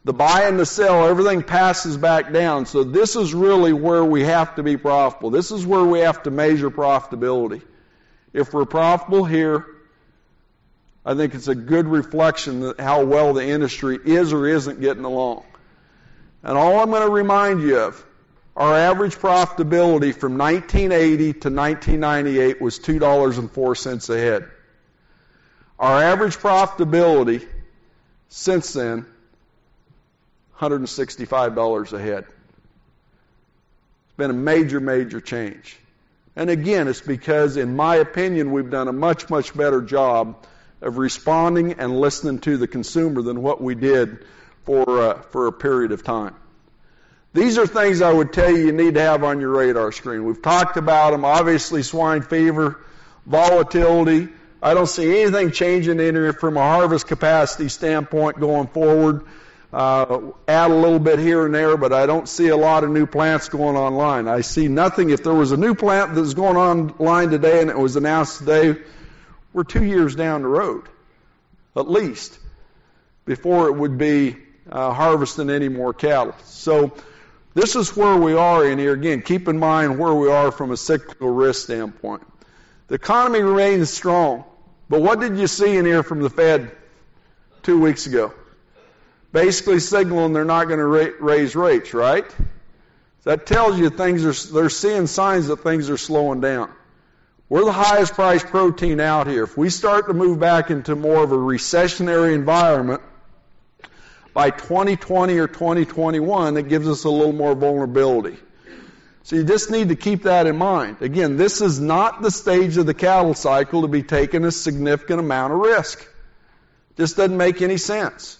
The buy and the sell, everything passes back down. So this is really where we have to be profitable. This is where we have to measure profitability. If we're profitable here, I think it's a good reflection of how well the industry is or isn't getting along. And all I'm going to remind you of, our average profitability from nineteen eighty to nineteen ninety-eight was two dollars and four cents a head. Our average profitability since then, one hundred sixty-five dollars a head. It's been a major, major change. And again, it's because, in my opinion, we've done a much, much better job of responding and listening to the consumer than what we did for, uh, for a period of time. These are things I would tell you you need to have on your radar screen. We've talked about them. Obviously, swine fever, volatility. I don't see anything changing in here from a harvest capacity standpoint going forward. Uh, add a little bit here and there, but I don't see a lot of new plants going online. I see nothing. If there was a new plant that was going online today and it was announced today, we're two years down the road, at least, before it would be uh, harvesting any more cattle. So this is where we are in here. Again, keep in mind where we are from a cyclical risk standpoint. The economy remains strong, but what did you see in here from the Fed two weeks ago? Basically signaling they're not going to ra- raise rates, right? That tells you things are, they're seeing signs that things are slowing down. We're the highest priced protein out here. If we start to move back into more of a recessionary environment, by twenty twenty or twenty twenty-one, it gives us a little more vulnerability. So you just need to keep that in mind. Again, this is not the stage of the cattle cycle to be taking a significant amount of risk. Just doesn't make any sense.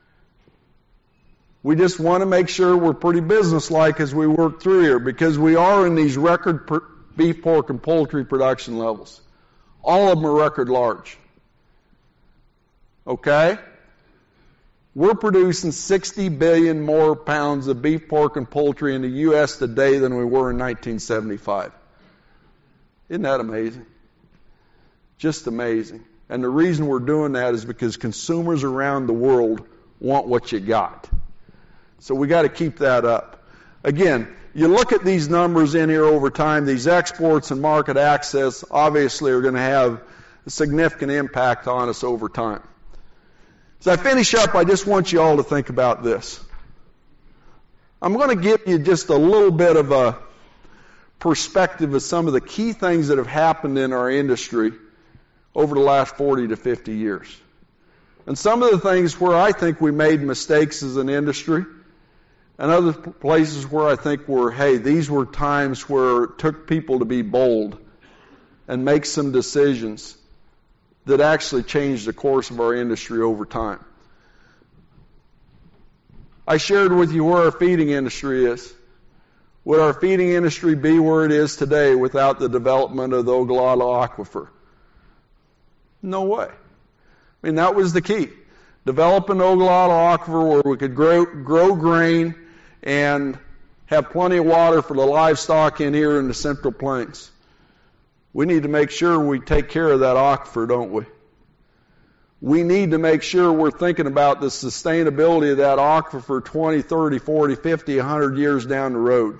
We just want to make sure we're pretty businesslike as we work through here, because we are in these record per- beef, pork, and poultry production levels. All of them are record large. Okay? We're producing sixty billion more pounds of beef, pork, and poultry in the U S today than we were in nineteen seventy-five. Isn't that amazing? Just amazing. And the reason we're doing that is because consumers around the world want what you got. So we got to keep that up. Again, you look at these numbers in here over time, these exports and market access obviously are going to have a significant impact on us over time. As I finish up, I just want you all to think about this. I'm going to give you just a little bit of a perspective of some of the key things that have happened in our industry over the last forty to fifty years. And some of the things where I think we made mistakes as an industry, and other places where I think were, hey, these were times where it took people to be bold and make some decisions that actually changed the course of our industry over time. I shared with you where our feeding industry is. Would our feeding industry be where it is today without the development of the Ogallala Aquifer? No way. I mean, that was the key. Develop an Ogallala Aquifer where we could grow, grow grain and have plenty of water for the livestock in here in the Central Plains. We need to make sure we take care of that aquifer, don't we? We need to make sure we're thinking about the sustainability of that aquifer twenty, thirty, forty, fifty, one hundred years down the road.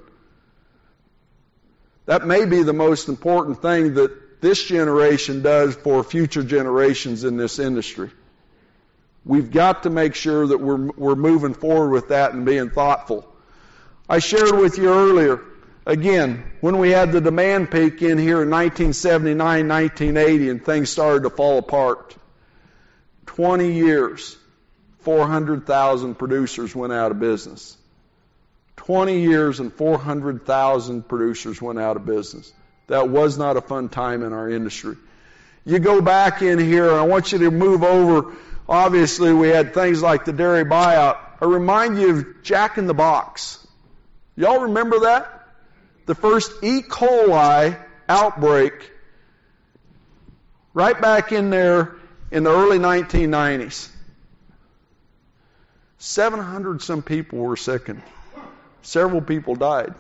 That may be the most important thing that this generation does for future generations in this industry. We've got to make sure that we're, we're moving forward with that and being thoughtful. I shared with you earlier, again, when we had the demand peak in here in nineteen seventy-nine, nineteen eighty, and things started to fall apart. twenty years, four hundred thousand producers went out of business. twenty years and four hundred thousand producers went out of business. That was not a fun time in our industry. You go back in here, and I want you to move over. Obviously, we had things like the dairy buyout. I remind you of Jack in the Box. Y'all remember that? The first E. coli outbreak right back in there in the early nineteen nineties. seven hundred some people were sickened. Several people died.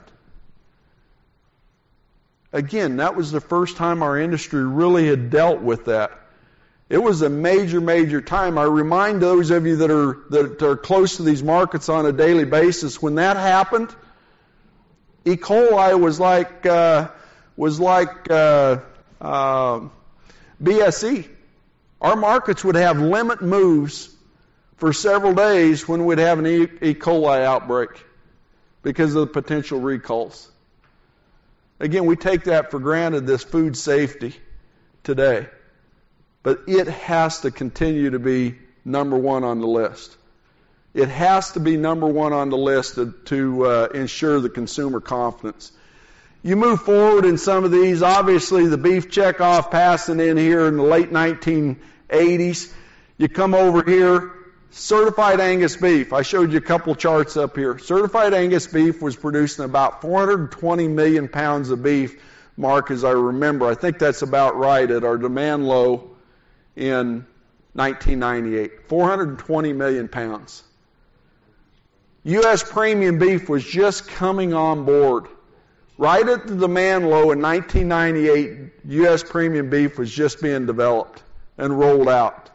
Again, that was the first time our industry really had dealt with that. It was a major, major time. I remind those of you that are that are close to these markets on a daily basis, when that happened, E. coli was like uh, was like uh, uh, B S E. Our markets would have limit moves for several days when we'd have an E. E. coli outbreak because of the potential recalls. Again, we take that for granted, this food safety today. But it has to continue to be number one on the list. It has to be number one on the list to, to uh, ensure the consumer confidence. You move forward in some of these. Obviously, the beef checkoff passing in here in the late nineteen eighties. You come over here, certified Angus beef. I showed you a couple charts up here. Certified Angus beef was producing about four hundred twenty million pounds of beef, Mark, as I remember. I think that's about right at our demand low in nineteen ninety-eight. four hundred twenty million pounds. U S premium beef was just coming on board. Right at the demand low in nineteen ninety-eight, U S premium beef was just being developed and rolled out.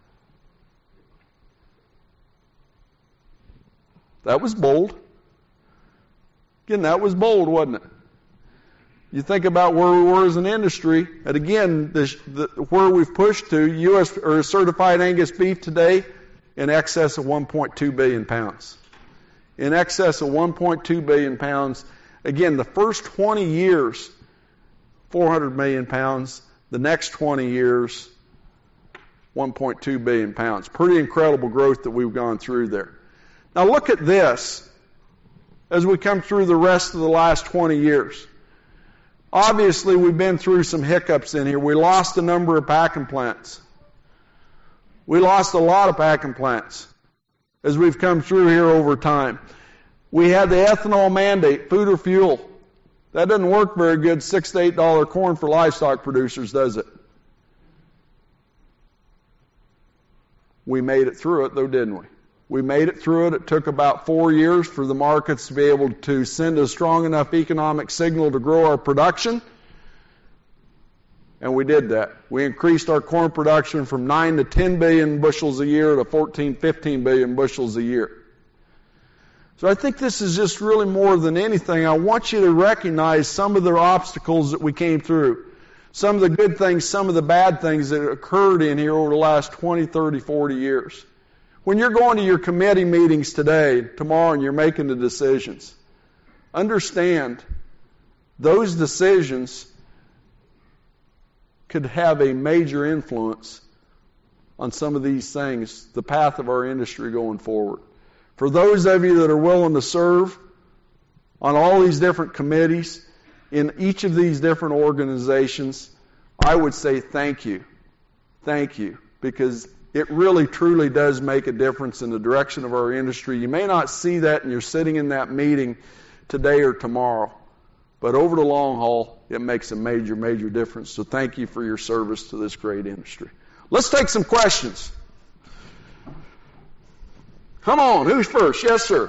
That was bold. Again, that was bold, wasn't it? You think about where we were as an industry, and again, the, the, where we've pushed to, U S or certified Angus beef today, in excess of one point two billion pounds. In excess of one point two billion pounds. Again, the first twenty years, four hundred million pounds. The next twenty years, one point two billion pounds. Pretty incredible growth that we've gone through there. Now look at this as we come through the rest of the last twenty years. Obviously, we've been through some hiccups in here. We lost a number of packing plants. We lost a lot of packing plants as we've come through here over time. We had the ethanol mandate, food or fuel. That doesn't work very good, six to eight dollar corn for livestock producers, does it? We made it through it, though, didn't we? We made it through it. It took about four years for the markets to be able to send a strong enough economic signal to grow our production. And we did that. We increased our corn production from nine to ten billion bushels a year to fourteen, fifteen billion bushels a year. So I think this is just really more than anything. I want you to recognize some of the obstacles that we came through. Some of the good things, some of the bad things that occurred in here over the last twenty, thirty, forty years. When you're going to your committee meetings today, tomorrow, and you're making the decisions, understand those decisions could have a major influence on some of these things, the path of our industry going forward. For those of you that are willing to serve on all these different committees, in each of these different organizations, I would say thank you. Thank you. Because it really, truly does make a difference in the direction of our industry. You may not see that and you're sitting in that meeting today or tomorrow, but over the long haul, it makes a major, major difference. So thank you for your service to this great industry. Let's take some questions. Come on, who's first? Yes, sir.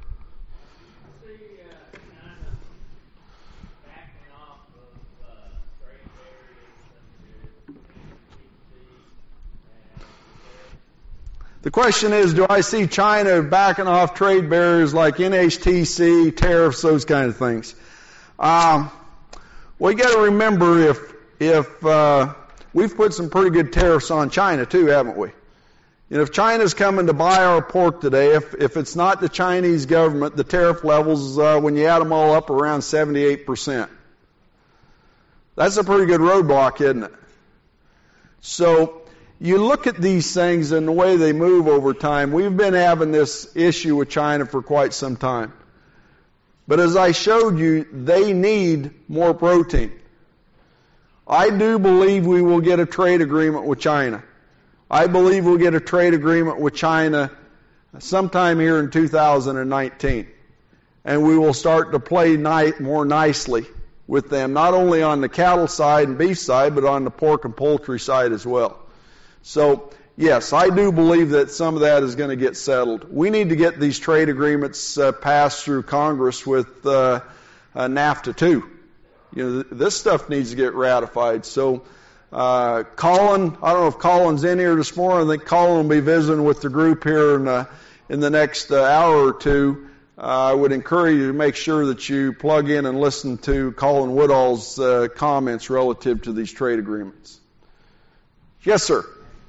The question is, do I see China backing off trade barriers like N H T C, tariffs, those kind of things? Um, well, you got to remember if if uh, we've put some pretty good tariffs on China too, haven't we? You know, if China's coming to buy our pork today, if if it's not the Chinese government, the tariff levels, uh, when you add them all up, are around seventy-eight percent. That's a pretty good roadblock, isn't it? So you look at these things and the way they move over time. We've been having this issue with China for quite some time. But as I showed you, they need more protein. I do believe we will get a trade agreement with China. I believe we'll get a trade agreement with China sometime here in two thousand nineteen. And we will start to play ni- more nicely with them, not only on the cattle side and beef side, but on the pork and poultry side as well. So, yes, I do believe that some of that is going to get settled. We need to get these trade agreements uh, passed through Congress with uh, uh, NAFTA too. You know, th- this stuff needs to get ratified. So, Uh, Colin, I don't know if Colin's in here this morning. I think Colin will be visiting with the group here in, uh, in the next uh, hour or two. Uh, I would encourage you to make sure that you plug in and listen to Colin Woodall's uh, comments relative to these trade agreements. Yes, sir.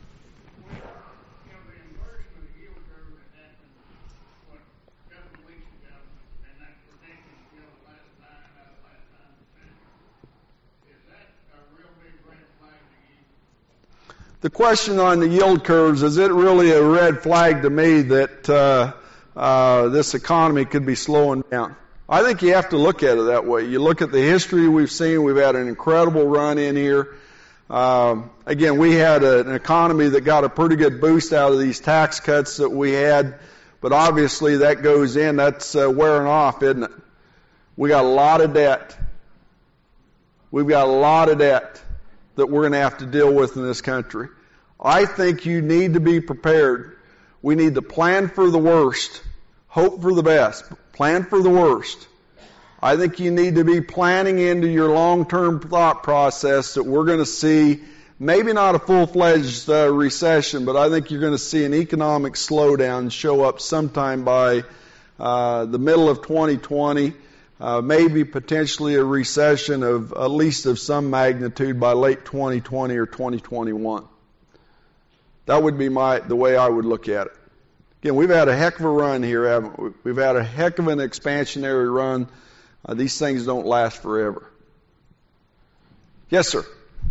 The question on the yield curves, is it really a red flag to me that uh, uh, this economy could be slowing down? I think you have to look at it that way. You look at the history we've seen. We've had an incredible run in here. Um, again, we had a, an economy that got a pretty good boost out of these tax cuts that we had, but obviously that goes in. That's uh, wearing off, isn't it? We got a lot of debt. We've got a lot of debt that we're going to have to deal with in this country. I think you need to be prepared. We need to plan for the worst, hope for the best, plan for the worst. I think you need to be planning into your long-term thought process that we're going to see maybe not a full-fledged uh, recession, but I think you're going to see an economic slowdown show up sometime by uh, the middle of twenty twenty. Uh, maybe potentially a recession of at least of some magnitude by late twenty twenty or twenty twenty-one. That would be my the way I would look at it. Again, we've had a heck of a run here, haven't we? We've had a heck of an expansionary run. Uh, these things don't last forever. Yes, sir.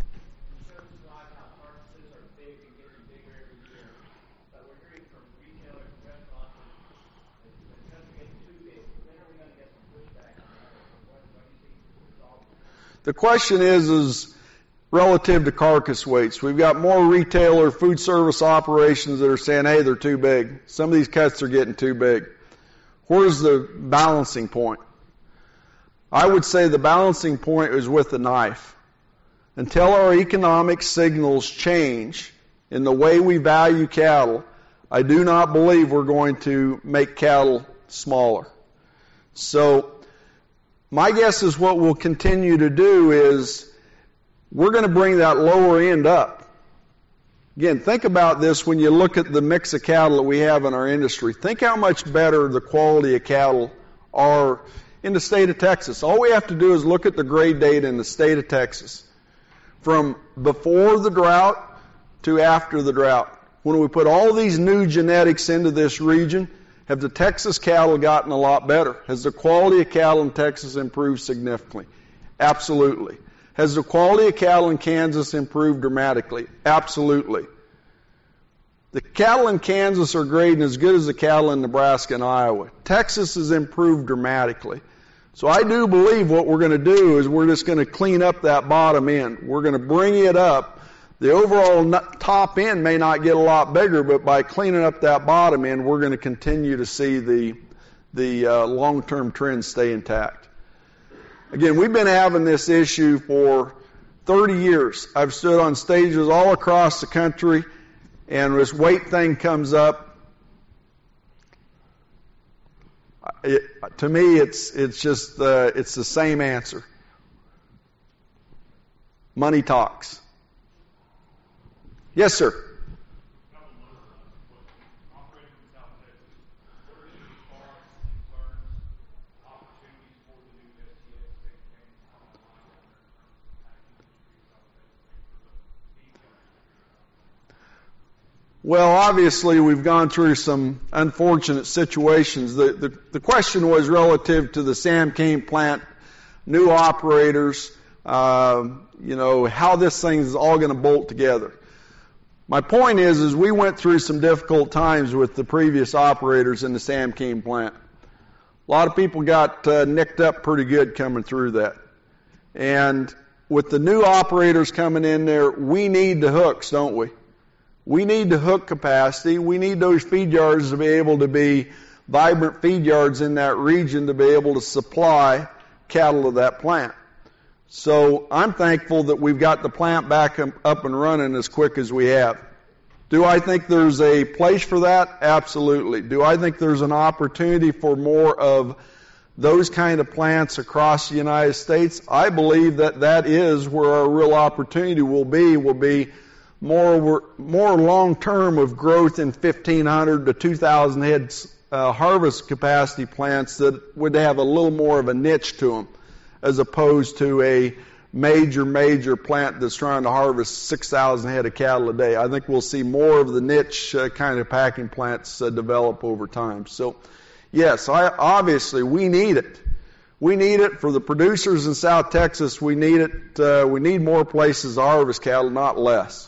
The question is, is relative to carcass weights. We've got more retailer food service operations that are saying, hey, they're too big. Some of these cuts are getting too big. Where's the balancing point? I would say the balancing point is with the knife. Until our economic signals change in the way we value cattle, I do not believe we're going to make cattle smaller. So, my guess is what we'll continue to do is we're going to bring that lower end up. Again, think about this when you look at the mix of cattle that we have in our industry. Think how much better the quality of cattle are in the state of Texas. All we have to do is look at the grade data in the state of Texas. From before the drought to after the drought. When we put all these new genetics into this region, have the Texas cattle gotten a lot better? Has the quality of cattle in Texas improved significantly? Absolutely. Has the quality of cattle in Kansas improved dramatically? Absolutely. The cattle in Kansas are grading as good as the cattle in Nebraska and Iowa. Texas has improved dramatically. So I do believe what we're going to do is we're just going to clean up that bottom end. We're going to bring it up. The overall top end may not get a lot bigger, but by cleaning up that bottom end, we're going to continue to see the, the uh, long-term trends stay intact. Again, we've been having this issue for thirty years. I've stood on stages all across the country, and this weight thing comes up. It, to me, it's it's just uh, it's the same answer. Money talks. Yes, sir. Well, obviously, we've gone through some unfortunate situations. The, the, the question was relative to the Sam Cane plant, new operators, uh, you know, how this thing is all going to bolt together. My point is, is we went through some difficult times with the previous operators in the Sam Cane plant. A lot of people got uh, nicked up pretty good coming through that. And with the new operators coming in there, we need the hooks, don't we? We need the hook capacity. We need those feed yards to be able to be vibrant feed yards in that region to be able to supply cattle to that plant. So I'm thankful that we've got the plant back up and running as quick as we have. Do I think there's a place for that? Absolutely. Do I think there's an opportunity for more of those kind of plants across the United States, I believe that that is where our real opportunity will be, will be more, more long-term of growth in fifteen hundred to two thousand head uh, harvest capacity plants that would have a little more of a niche to them, as opposed to a major, major plant that's trying to harvest six thousand head of cattle a day. I think we'll see more of the niche uh, kind of packing plants uh, develop over time. So, yes, I, obviously we need it. We need it for the producers in South Texas. We need it. Uh, we need more places to harvest cattle, not less.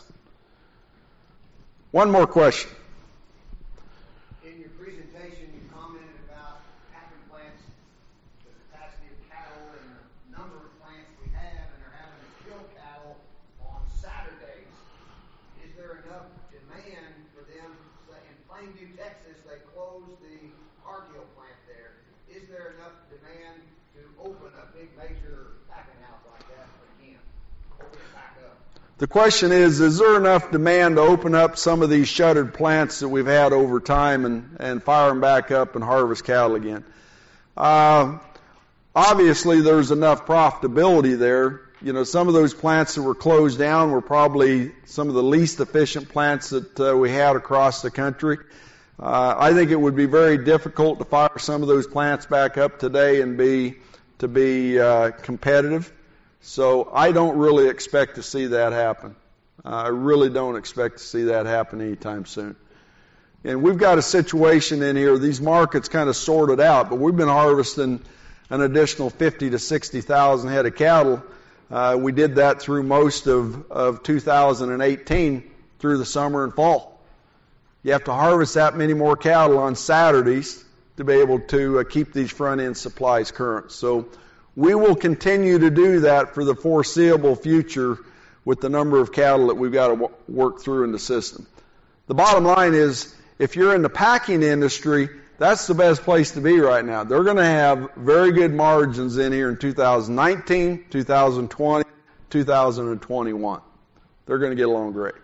One more question. In your presentation, you commented about packing plants, the capacity of cattle, and the number of plants we have, and they're having to kill cattle on Saturdays. Is there enough demand for them? In Plainview, Texas, they closed the Cargill plant there. Is there enough demand to open a big major packing house like that again? Open it back up? The question is, is there enough demand to open up some of these shuttered plants that we've had over time and, and fire them back up and harvest cattle again? Uh, obviously, there's enough profitability there. You know, some of those plants that were closed down were probably some of the least efficient plants that uh, we had across the country. Uh, I think it would be very difficult to fire some of those plants back up today and be to be uh, competitive. So I don't really expect to see that happen. Uh, I really don't expect to see that happen anytime soon. And we've got a situation in here, these markets kind of sorted out, but we've been harvesting an additional fifty to sixty thousand head of cattle. Uh, we did that through most of, of two thousand eighteen, through the summer and fall. You have to harvest that many more cattle on Saturdays to be able to uh, keep these front-end supplies current. So we will continue to do that for the foreseeable future with the number of cattle that we've got to w- work through in the system. The bottom line is, if you're in the packing industry, that's the best place to be right now. They're going to have very good margins in here in two thousand nineteen, two thousand twenty, two thousand twenty-one. They're going to get along great.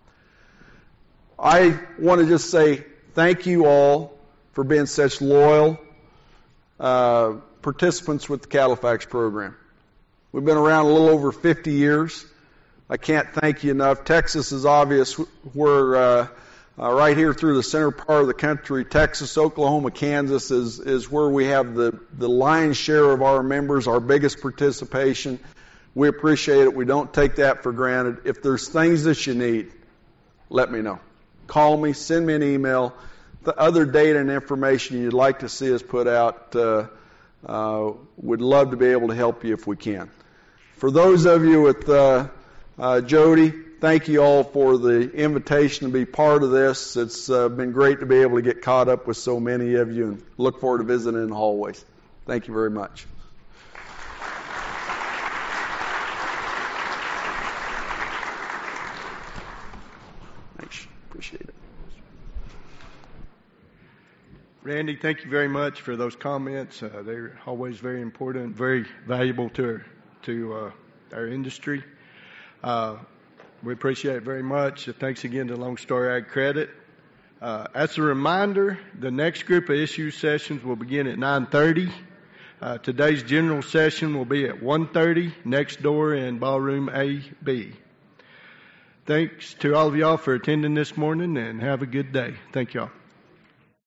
I want to just say thank you all for being such loyal uh, participants with the CattleFax program. We've been around a little over fifty years. I can't thank you enough. Texas is obvious. We're uh, uh, right here through the center part of the country. Texas, Oklahoma, Kansas is, is where we have the, the lion's share of our members, our biggest participation. We appreciate it. We don't take that for granted. If there's things that you need, let me know. Call me, send me an email. The other data and information you'd like to see us put out, uh, Uh, would love to be able to help you if we can. For those of you with uh, uh, Jody, thank you all for the invitation to be part of this. It's uh, been great to be able to get caught up with so many of you, and look forward to visiting in the hallways. Thank you very much. Thanks. Appreciate it. Randy, thank you very much for those comments. Uh, they're always very important, very valuable to our, to uh, our industry. Uh, we appreciate it very much. Uh, thanks again to Lone Star Ag Credit. Uh, as a reminder, the next group of issue sessions will begin at nine thirty. Uh, today's general session will be at one thirty next door in Ballroom A B. Thanks to all of y'all for attending this morning, and have a good day. Thank y'all.